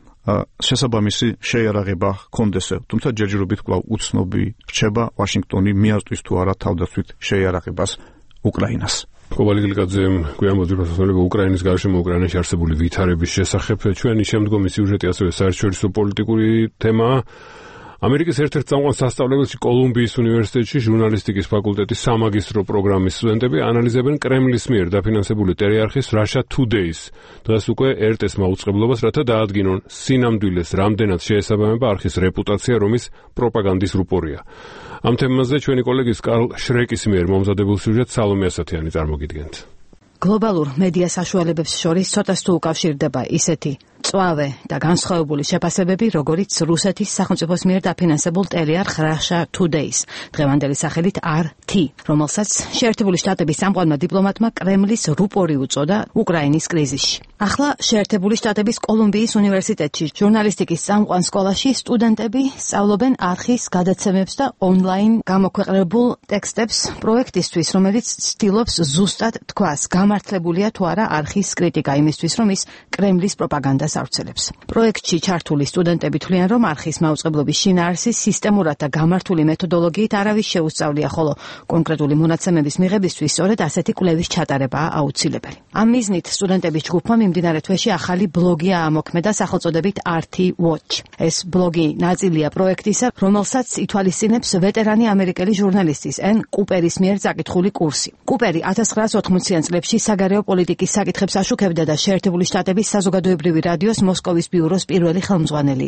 შესაბამისი შეიარაღება ჰქონდეს. თუმცა ჯერჯერობით კვლავ უცნობი რჩება ვაშინგტონი მიაწვის თუ არა თავდაცვით შეიარაღებას უკრაინას. კობა ლიკლიკაძემ გვიამბობთ რუსეთს უკრაინის გარშემო უკრაინაში არსებული ვითარების შესახებ. ჩვენი შემდგომი სიუჟეტი ასევე საერთაშორისო პოლიტიკური თემაა. ამერიკის ერთ-ერთ წამყვან სასწავლებელში კოლუმბიის უნივერსიტეტში ჟურნალისტიკის ფაკულტეტის სამაგისტრო პროგრამის სტუდენტები ანალიზებენ კრემლის მიერ დაფინანსებული ტელეარხის Russia Today-ს დღეს უკვე ერ ტე-ს მაუწყებლობას, რათა დაადგინონ სინამდვილეს რამდენად შეესაბამება არხის რეპუტაცია, რომის პროპაგანდის რუპორია. ამ თემაზე ჩვენი კოლეგის კარლ შრეკის მიერ მომზადებულ სიუჟეტს სალომე ასათიანი წარმოგიდგენთ. გლობალურ მედია საშუალებებს შორის ცოტას თუ უკავშირდება ისეთი წვავე და განსხვავებული შეფასებები, როგორიც რუსეთის სახელმწიფოს მიერ დაფინანსებულ ტელეარხ Russia Today-ს, დღევანდელი სახელით არ თი, რომელსაც შეერთებული შტატების წამყვანმა დიპლომატმა კრემლის რუპორი უწოდა უკრაინის კრიზისში. ახლა შეერთებული შტატების კოლუმბიის უნივერსიტეტში ჟურნალისტიკის წამყვან სკოლაში სტუდენტები სწავლობენ არხის გადაცემებს და ონლაინ გამოქვეყნებულ ტექსტებს პროექტისთვის, რომელიც ცდილობს ზუსტად თქვას, გამართლებულია თუ არა არხის კრიტიკა იმისთვის, რომ ის კრემლის პროპაგანდას ავრცელებს. პროექტში ჩართული სტუდენტები თვლიან, რომ არხის მაუწყებლობის შინაარსის სისტემურად და გამართული მეთოდოლოგიით არავის შეუსწავლია, ხოლო კონკრეტული მონაცემების მიღებისთვის სწორედ ასეთი კვლევის ჩატარებაა აუცილებელი. ამ მიზნით სტუდენტების ჯგუფმა მიმდინარე თვეში ახალი ბლოგი აამოქმედა სახელწოდებით არ თი Watch. ეს ბლოგი ნაწილია პროექტისა, რომელსაც ითვალისწინებს ვეტერანი ამერიკელი ჟურნალისტის ენ კუპერის მიერ წაკითხული კურსი. კუპერი ათას ცხრაას ოთხმოციან წლებში საგარეო პოლიტიკის საკითხებს აშუქებდა და შეერთებული შტატების საზოგადოებრივი რადიოს მოსკოვის ბიუროს პირველი ხელმძღვანელი იყო.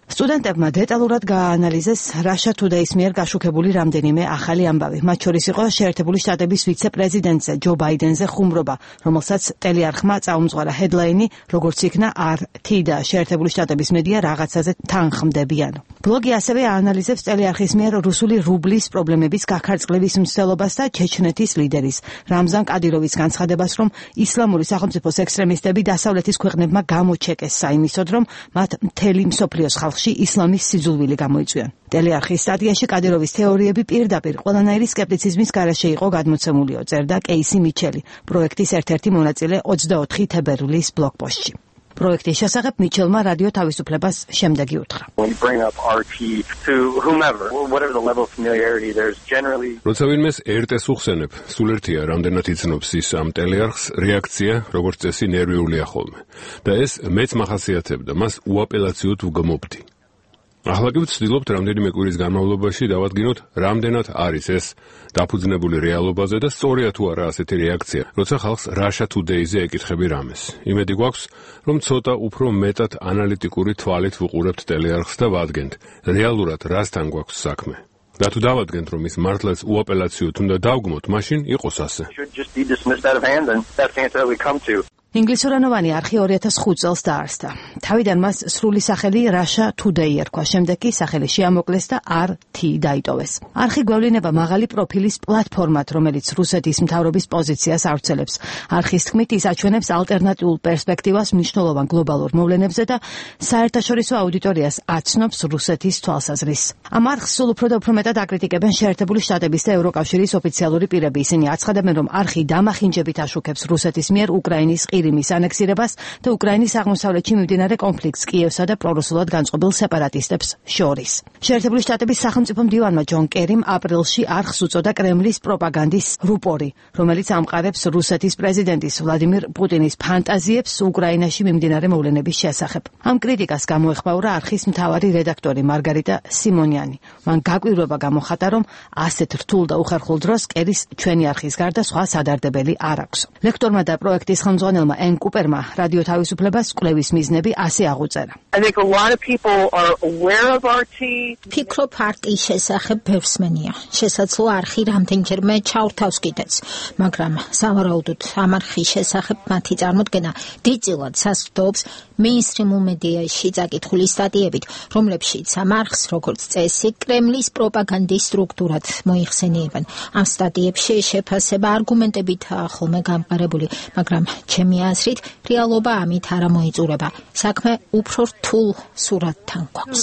სტუდენტებმა დეტალურად გააანალიზეს Russia Today-ის მიერ გაშუქებული რამდენიმე ახალი ამბავი. მათ შორის იყო შეერთებული შტატების ვიცე-პრეზიდენტზე ჯო ბაიდენზე ხუმრობა, რომელსაც ტელეარხმა წაუმძღვარა ჰედლაინი, როგორც იქნა არ თი და შეერთებული შტატების მედია რაღაცაზე თანხმდებიან. ბლოგი ასევე აანალიზებს ტელეარხის მიერ რუსული რუბლის პრობლემების გაქარწყლების მცდელობას და ჩეჩნეთის ლიდერის რამზან კადიროვის განცხადებას, რომ ისლამური სახელმწიფოს ექსტრემისტები დასავლეთის ქვეყნებმა გამოჩეკეს საიმისოდ, რომ მათ მთელი მსოფლიოს ხალხში ისლამის სიძულვილი გამოიწვიან. ტელეარხის სტატიაში კადიროვის თეორიები პირდაპირ ყველანაირი სკეპტიციზმის გარეშე იყო გადმოცემულიო, წერდა კეისი მიჩელი, პროექტის ერთ-ერთი მონაწილე ოცდაოთხი თებერვლის ბლოგპოსტში. პროექტის შესახებ მიჩელმა რადიო თავისუფლებას შემდეგი უთხრა. როცა ვინმეს ერტეს უხსენებ, სულ ერთია რამდენად იცნობს ის ამ ტელეარხს, რეაქცია, როგორც წესი, ნერვიულია ხოლმე. და ეს მეც მახასიათებდა, მას უაპელაციოდ ვგმობდი. ახლა კი ვცდილობთ რამდენიმე კვირის განმავლობაში დავადგინოთ, რამდენად არის ეს დაფუძნებული რეალობაზე და სწორია თუ არა ასეთი რეაქცია, როცა ხალხს Russia Today-ზე ეკითხები რამეს. იმედი გვაქვს, რომ ცოტა უფრო მეტად ანალიტიკური თვალით ვუყურებთ ტელეარხს და ვადგენთ, რეალურად რასთან გვაქვს საქმე. და თუ დავადგენთ, რომ ის მართლაც უაპელაციოდ უნდა დავგმოთ, მაშინ იყოს ასე. ინგლისურენოვანი არხი ორი ათას ხუთ წელს დაარსდა. თავიდან მას სრული სახელი Russia Today ერქვა, შემდეგ კი სახელი შეამოკლეს და არ თი დაიტოვეს. არხი გვევლინება მაღალი პროფილის პლატფორმად, რომელიც რუსეთის მთავრობის პოზიციას ავრცელებს. არხის თქმით, ის აჩვენებს ალტერნატიულ პერსპექტივას მნიშვნელოვან გლობალურ მოვლენებზე და საერთაშორისო აუდიტორიას აცნობს რუსეთის თვალსაზრისს. ამ არხს სულ უფრო და უფრო მეტად აკრიტიკებენ შეერთებული შტატების და ევროკავშირის ოფიციალური პირები. ისინი აცხადებენ, რომ არხი დამახინჯებით აშუქებს რუსეთის მიერ უკრაინის ყირიმის ანექსირებას და უკრაინის აღმოსავლეთში მიმდინარე კონფლიქტს კიევსა და პრორუსულად განწყობილ სეპარატისტებს შორის. შეერთებული შტატების სახელმწიფო მდივანმა ჯონ კერიმ აპრილში არხს უწოდა კრემლის პროპაგანდის რუპორი, რომელიც ამყარებს რუსეთის პრეზიდენტის ვლადიმირ პუტინის ფანტაზიებს უკრაინაში მიმდინარე მოვლენების შესახებ. ამ კრიტიკას გამოეხმაურა არხის მთავარი რედაქტორი მარგარიტა სიმონიანი. მან გაკვირვება გამოხატა, რომ ასეთ რთულ და უხერხულ დროს კერის ჩვენი არხის გარდა სხვა სადარდებელი არ აქვს. ლექტორმა და პროექტის ხელმძღვანელმა N. Cooperმა რადიო თავისუფლებას კვლევის მიზნები ასე აღუწერა. ფიქრობ პარტიის შესახებ ბევრსმენია. შესაძლოა არხი რამდენჯერმე ჩაურთავს კიდეც, მაგრამ სავარაუდოდ ამ არხის შესახებ მათი წარმოდგენა დიდწილად საზრდოობს მეინსტრიმულ მედიაში წაკითხული სტატიებით, რომლებშიც ამ არხს, როგორც წესი, კრემლის პროპაგანდის სტრუქტურად მოიხსენიებენ. ამ სტატიებში შეფასება არგუმენტებითაა ხოლმე გამყარებული, მაგრამ ჩემი აზრით, რეალობა ამით არ მოიწურება. საქმე უფრო რთულ სურათთან გვაქვს.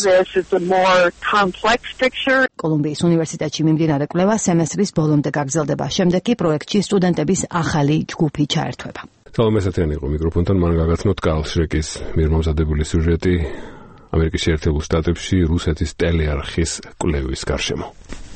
კოლუმბიის უნივერსიტეტში მიმდინარე კვლევა სემესტრის ბოლომდე გაგრძელდება. შემდეგ კი პროექტში სტუდენტების ახალი ჯგუფი ჩაერთვება. სალომე სათიანი იყო მიკროფონთან, მან გაგაცნოთ კარლ შრეკის მიერ მომზადებული სიუჟეტი ამერიკის შეერთებულ შტატებში რუსეთის ტელეარხის კვლევის გარშემო.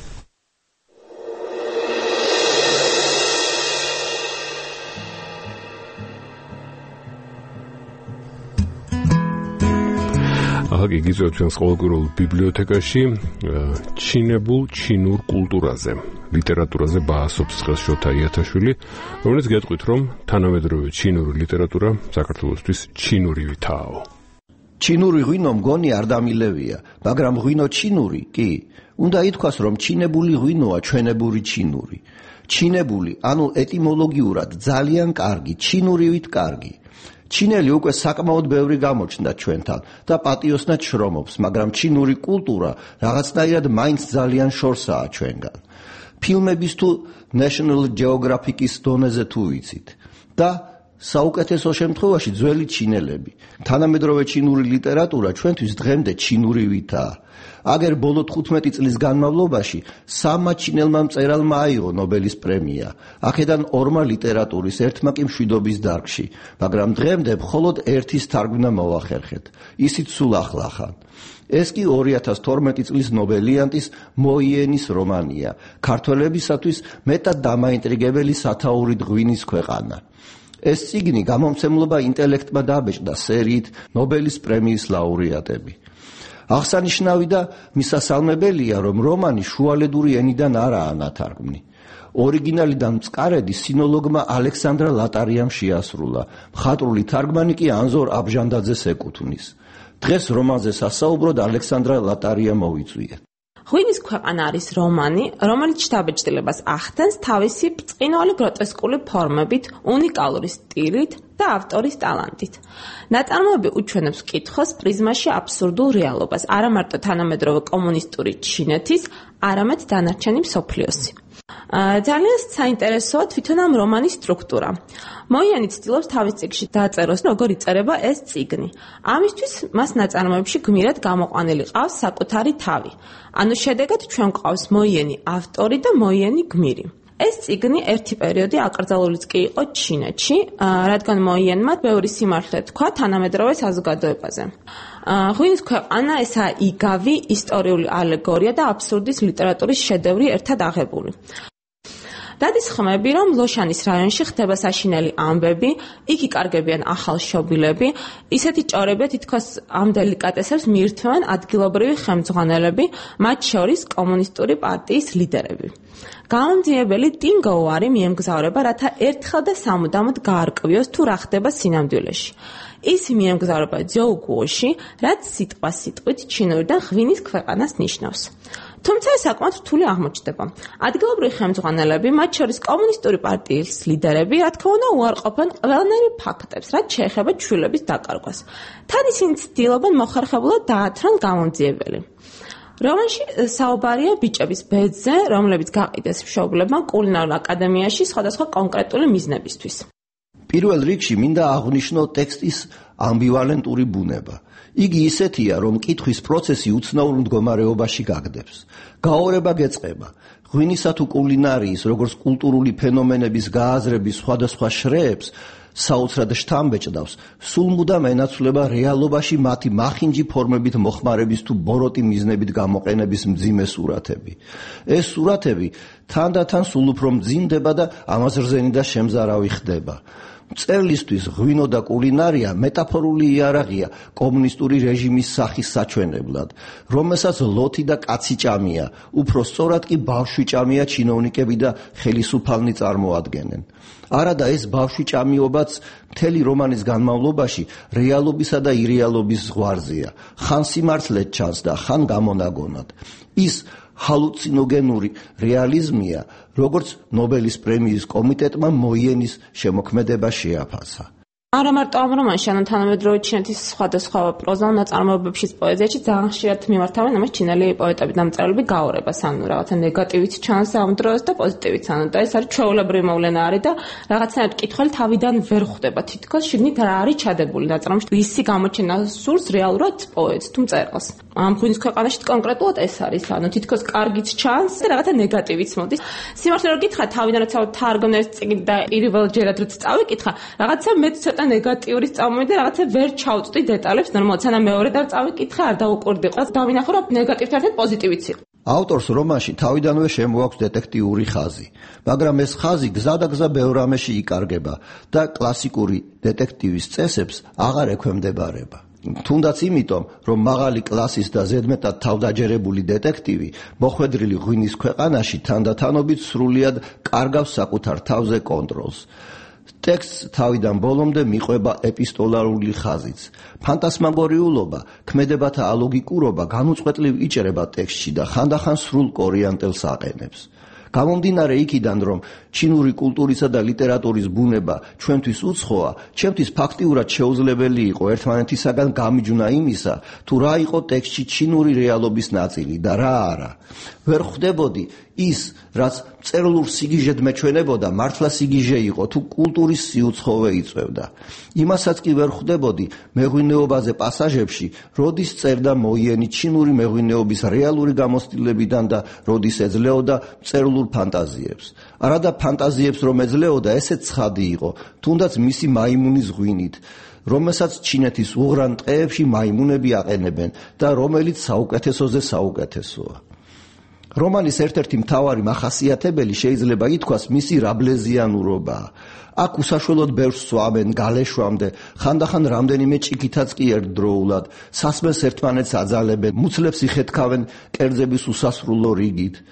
ახლა გიგიწევთ ჩვენს ყოველკვირეულ ბიბლიოთეკაში ჩინებულ ჩინურ კულტურაზე, ლიტერატურაზე ბაასობს ხელს შოთა იათაშვილი, რომელიც გეტყვით, რომ თანამედროვე ჩინური ლიტერატურა საქართველოსთვის ჩინურივითაო. ჩინური ღვინო მგონი არ დამილევია, მაგრამ ღვინო ჩინური კი. უნდა ითქვას, რომ ჩინებული ღვინოა ჩვენებური ჩინური. ჩინებული, ანუ ეტიმოლოგიურად ძალიან კარგი, ჩინურივით კარგი. ჩინელი უკვე საკმაოდ ბევრი გამოჩნდა ჩვენთან და პატიოსნად შრომობს, მაგრამ ჩინური კულტურა რაღაცნაირად მაინც ძალიან შორსაა ჩვენგან. ფილმების თუ National Geographic-ის დონეზე თუ ვიცით. და საუკეთესო შემთხვევაში ძველი ჩინელები. თანამედროვე ჩინური ლიტერატურა ჩვენთვის დღემდე ჩინურივითაა. აგერ ბოლო თხუთმეტი წლის განმავლობაში სამმა ჩინელმა მწერალმა აიღო ნობელის პრემია. აქედან ორმა ლიტერატურის, ერთმა კი მშვიდობის დარგში, მაგრამ დღემდე მხოლოდ ერთის თარგმნა მოახერხეთ. ისიც სულ ახლახან. ეს კი ორი ათას თორმეტი წლის ნობელიანტის მოიენის რომანია, ქართველებისათვის მეტად დამაინტრიგებელი სათაურით ღვინის ქვეყანა. ეს წიგნი გამომცემლობა ინტელექტმა დაბეჭდა სერიით ნობელის პრემიის ლაურეატები. აღსანიშნავი და მისასალმებელია, რომ რომანი შუალედური ენიდან არაა ნათარგმნი. ორიგინალიდან მწყარედი სინოლოგმა ალექსანდრა ლატარიამ შეასრულა, მხატვრული თარგმანი კი ანზორ აბჟანდაძეს ეკუთვნის. დღეს რომანზე სასაუბროდ ალექსანდრა ლატარია მოვიწვიეთ. ღვინის ქვეყანა არის რომანი, რომელიც შთაბეჭდილებას ახდენს თავისი ბრწყინვალე გროტესკული ფორმებით, უნიკალური სტილით და ავტორის ტალანტით. ნაწარმოები უჩვენებს კითხოს პრიზმაში აბსურდულ რეალობას, არა მარტო თანამედროვე კომუნისტური ჩინეთის, არამედ დანარჩენი მსოფლიოსი. ძალიან საინტერესოა თვითონ ამ რომანის სტრუქტურა. მოიანი ცდილობს თავის წიგნში დაწეროს, როგორ იწერება ეს წიგნი. ამისთვის მას ნაწარმოებში გმირად გამოყვანილი ყავს საკუთარი თავი. ანუ შედეგად ჩვენ გვყავს მოიანი ავტორი და მოიანი გმირი. ეს წიგნი ერთი პერიოდი აკრძალულიც კი იყო ჩინეთში, რადგან მოიანმა ბევრი სიმართლე თქვა თანამედროვე საზოგადოებაზე. ღვინის ქვეყანა ესაა იგავი ისტორიული ალეგორია და აბსურდის ლიტერატურის შედევრი ერთად აღებული. დადის ხმები, რომ ლოშანის რაიონში ხდება საშინელი ამბები, იქ იკარგებიან ახალშობილები, ისეთი ჭორებია თითქოს ამ დელიკატესებს მიირთმევენ ადგილობრივი ხელმძღვანელები, მათ შორის კომუნისტური პარტიის ლიდერები. გამომძიებელი ტინგოუარი მიემგზავრება, რათა ერთხელ და სამუდამოდ გაარკვიოს თუ რა ხდება სინამდვილეში. ის მიემგზავრება ძოუგუოში, რაც სიტყვა სიტყვით ჩინურიდან ღვინის ქვეყანას ნიშნავს. თუმცა ეს საკმაოდ რთული აღმოჩნდება. ადგილობრივი ხელმძღვანელები, მათ შორის კომუნისტური პარტიის ლიდერები, რა თქმა უნდა, უარყოფენ ყველანაირ ფაქტებს, რაც შეეხება ჩვილების დაკარგვას. თან ისინი ცდილობენ მოხერხებულად დაათრონ გამომძიებელი. რომანში საუბარია ბიჭების ბედზე, რომლებიც გაყიდეს მშობლებმა კულინარულ აკადემიაში სხვადასხვა კონკრეტული მიზნებისთვის. პირველ რიგში მინდა აღვნიშნო ტექსტის ამბივალენტური ბუნება. იგი ისეთია, რომ კითხვის პროცესი უცნაურ მდგომარეობაში გაგდებს. გაორება გეწყება. ღვინისა თუ კულინარიის, როგორც კულტურული ფენომენების გააზრების სხვადასხვა შრეებს საოცრად შთამბეჭდავს, სულ მუდამ ენაცვლება რეალობაში მათი მახინჯი ფორმებით მოხმარების თუ ბოროტი მიზნებით გამოყენების მძიმე სურათები. ეს სურათები თანდათან სულ უფრო მძიმდება და ამაზრზენი და შემზარავი ხდება. მწერლისთვის ღვინო და კულინარია მეტაფორული იარაღია კომუნისტური რეჟიმის სახის საჩვენებლად, რომელსაც ლოთი და კაცი ჭამია, უფრო სწორად კი ბავშვი ჭამია ჩინოვნიკები და ხელისუფალნი წარმოადგენენ. არადა ეს ბავშვი ჭამიობაც მთელი რომანის განმავლობაში რეალობისა და ირეალობის ზღვარზეა, ხან სიმართლედ ჩანს და ხან გამონაგონად. ის ჰალუცინოგენური რეალიზმია, როგორც ნობელის პრემიის კომიტეტმა მოიენის შემოქმედება შეაფასა. არა მარტო ამ რომანში, ანუ თანამედროვე ჩინეთის სხვადასხვა პროზა ნაწარმოებებშიც პოეზიაში ძალიან ხშირად მიმართავენ ამას ჩინელი პოეტები და მწერლები გაორებას, ანუ რაღაცა ნეგატივიც ჩანს ამ დროს და პოზიტივიც, ანუ და ეს არის ჩვეულებრივი მოვლენა არის და რაღაცნაირად კითხველი თავიდან ვერ ხვდება, თითქოს შიგნით რა არის ჩადებული ნაწარმოებში, ვისი გამოჩენა სურს რეალურად პოეტს თუ მწერალს. ამ ღვინის ქვეყანაში კონკრეტულად ეს არის, ანუ თითქოს კარგიც ჩანს და რაღაცა ნეგატივიც მოდის. სიმართლე რომ გითხრა, თავიდან როცა თარგმნე ეს წიგნი და პირველჯერად როცა წავიკითხა, რაღაცა მეც ცოტა ნეგატიური წამოვიდა, რაღაცა ვერ ჩავწვდი დეტალებს ნორმალურად, სანამ მეორე და წავიკითხე, არ დაუკვირდი. ყავს დავინახო, რომ ნეგატივთან ერთად პოზიტივიც იყო. ავტორს რომანში თავიდანვე შემოაქვს დეტექტიური ხაზი, მაგრამ ეს ხაზი გზა და გზა ბევრ რამეში იკარგება და კლასიკური დეტექტივის წესებს აღარ ექვემდებარება. თუნდაც იმიტომ, რომ მაღალი კლასის და ზედმეტად თავდაჯერებული დეტექტივი მოხვედრილი ღვინის ქვეყანაში თანდათანობით სრულიად კარგავს საკუთარ თავზე კონტროლს. ტექსტს თავიდან ბოლომდე მიყვება ეპისტოლარული ხაზიც. ფანტასმაგორიულობა, ქმედებათა ალოგიკურობა განუწყვეტლივ იჭრება ტექსტში და ხანდახან სრულ კორიანტელს აყენებს. გამომდინარე იქიდან, რომ ჩინური კულტურისა და ლიტერატურის ბუნება ჩვენთვის უცხოა, ჩემთვის ფაქტიურად შეუძლებელი იყო ერთმანეთისაგან გამიჯვნა იმისა, თუ რა იყო ტექსტში ჩინური რეალობის ნაწილი და რა არა. ვერ ხვდებოდი ის, რაც მწერლურ სიგიჟედ მეჩვენებოდა, მართლა სიგიჟე იყო თუ კულტურის სიუცხოვე იწევდა. იმასაც კი ვერ ხვდებოდი მეღვინეობაზე პასაჟებში, როდის წერდა მოიენი ჩინური მეღვინეობის რეალური გამოცდილებიდან და როდის ეძლეოდა მწერლურ ფანტაზიებს. არადა ფანტაზიებს რომ ეძლეოდა, ესეც ცხადი იყო, თუნდაც მისი მაიმუნის ღვინით, რომელსაც ჩინეთის უღრან ტყეებში მაიმუნები აყენებენ და რომელიც საუკეთესოზე საუკეთესოა. რომანის ერთ-ერთი მთავარი მახასიათებელი შეიძლება ითქვას მისი რაბლეზიანურობაა. აქ უსაშველოდ ბევრს სვამენ გალეშვამდე, ხანდახან რამდენიმე ჭიქითაც კი ერთდროულად, სასმელს ერთმანეთს აძალებენ, მუცლებს იხეთქავენ კერძების უსასრულო რიგით.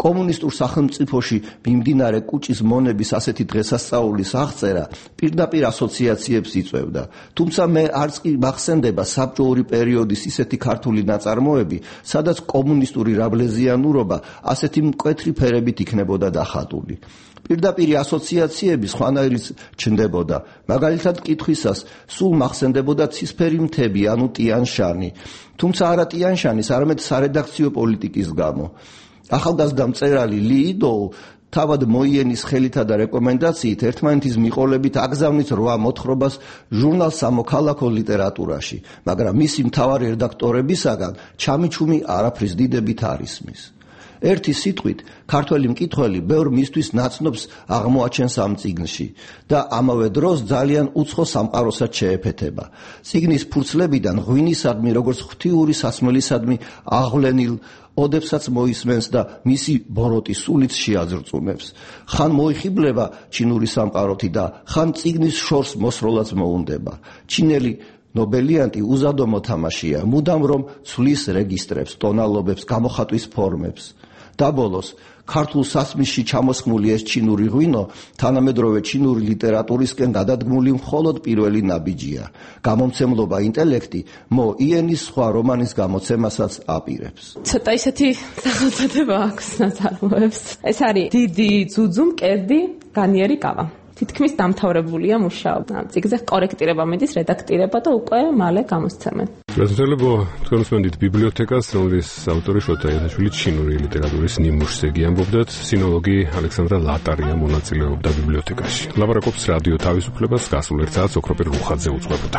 კომუნისტურ სახელმწიფოში მიმდინარე კუჭის მონების ასეთი დღესასწაულის აღწერა პირდაპირ ასოციაციებს იწვევდა. თუმცა მე არც კი მახსენდება საბჭოური პერიოდის ისეთი ქართული ნაწარმოები, სადაც კომუნისტური რაბლეზიანურობა ასეთი მკვეთრი ფერებით იქნებოდა დახატული. პირდაპირი ასოციაციები სხვანაირიც ჩნდებოდა. მაგალითად კითხვისას სულ მახსენდებოდა ცისფერი მთები, ანუ ტიან-შანი. თუმცა არა ტიან-შანის, არამედ სარედაქციო პოლიტიკის გამო. ახალგაზრდა მწერალი ლი იდოუ თავად მოიენის ხელითა და რეკომენდაციით ერთმანეთის მიყოლებით აგზავნით რვა მოთხრობას ჟურნალ სამოქალაქო ლიტერატურაში, მაგრამ მისი მთავარი რედაქტორებისაგან ჩამიჩუმი არაფრის დიდებით არ ისმის. ერთი სიტყვით, ქართველი მკითხველი ბევრ მისთვის ნაცნობს აღმოაჩენს ამ წიგნში და ამავე დროს ძალიან უცხო სამყაროსაც შეეფეთება. წიგნის ფურცლებიდან ღვინისადმი, როგორც ღვთიური სასმელისადმი აღვლენილ ოდებსაც მოისმენს და მისი ბოროტი სულიც შეაძრწუნებს. ხან მოიხიბლება ჩინური სამყაროთი და ხან წიგნის შორს მოსროლაც მოუნდება. ჩინელი ნობელიანტი უზადო მოთამაშეა, მუდამ რომ ცვლის რეგისტრებს, ტონალობებს, გამოხატვის ფორმებს. დაბოლოს, ქართულ სასმისში ჩამოსხმული ეს ჩინური ღვინო თანამედროვე ჩინური ლიტერატურისკენ გადადგმული მხოლოდ პირველი ნაბიჯია. გამომცემლობა ინტელექტი მო იენის სხვა რომანის გამოცემასაც აპირებს. ცოტა ისეთი სახელწოდება აქვს ნაწარმოებს. ეს არის დიდი ძუძუ მკერდი განიერი კავა. თითქმის დამთავრებულია მუშაობა. წიგნზე კორექტირება მიდის, რედაქტირება და უკვე მალე გამოსცემენ. გასაცნობ თქვენ უსმენთ ბიბლიოთეკას, რომლის ავტორი შოთა იათაშვილი ჩინური ლიტერატურის ნიმუშზე გიამბობდათ, სინოლოგი ალექსანდრა ლატარია მონაწილეობდა ბიბლიოთეკაში. ლაპარაკობს რადიო თავისუფლებას, გასულ ერთ საათს ოქროპირ რუხაძე უძღვებოდა.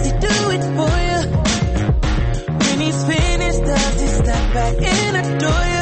Back in the door.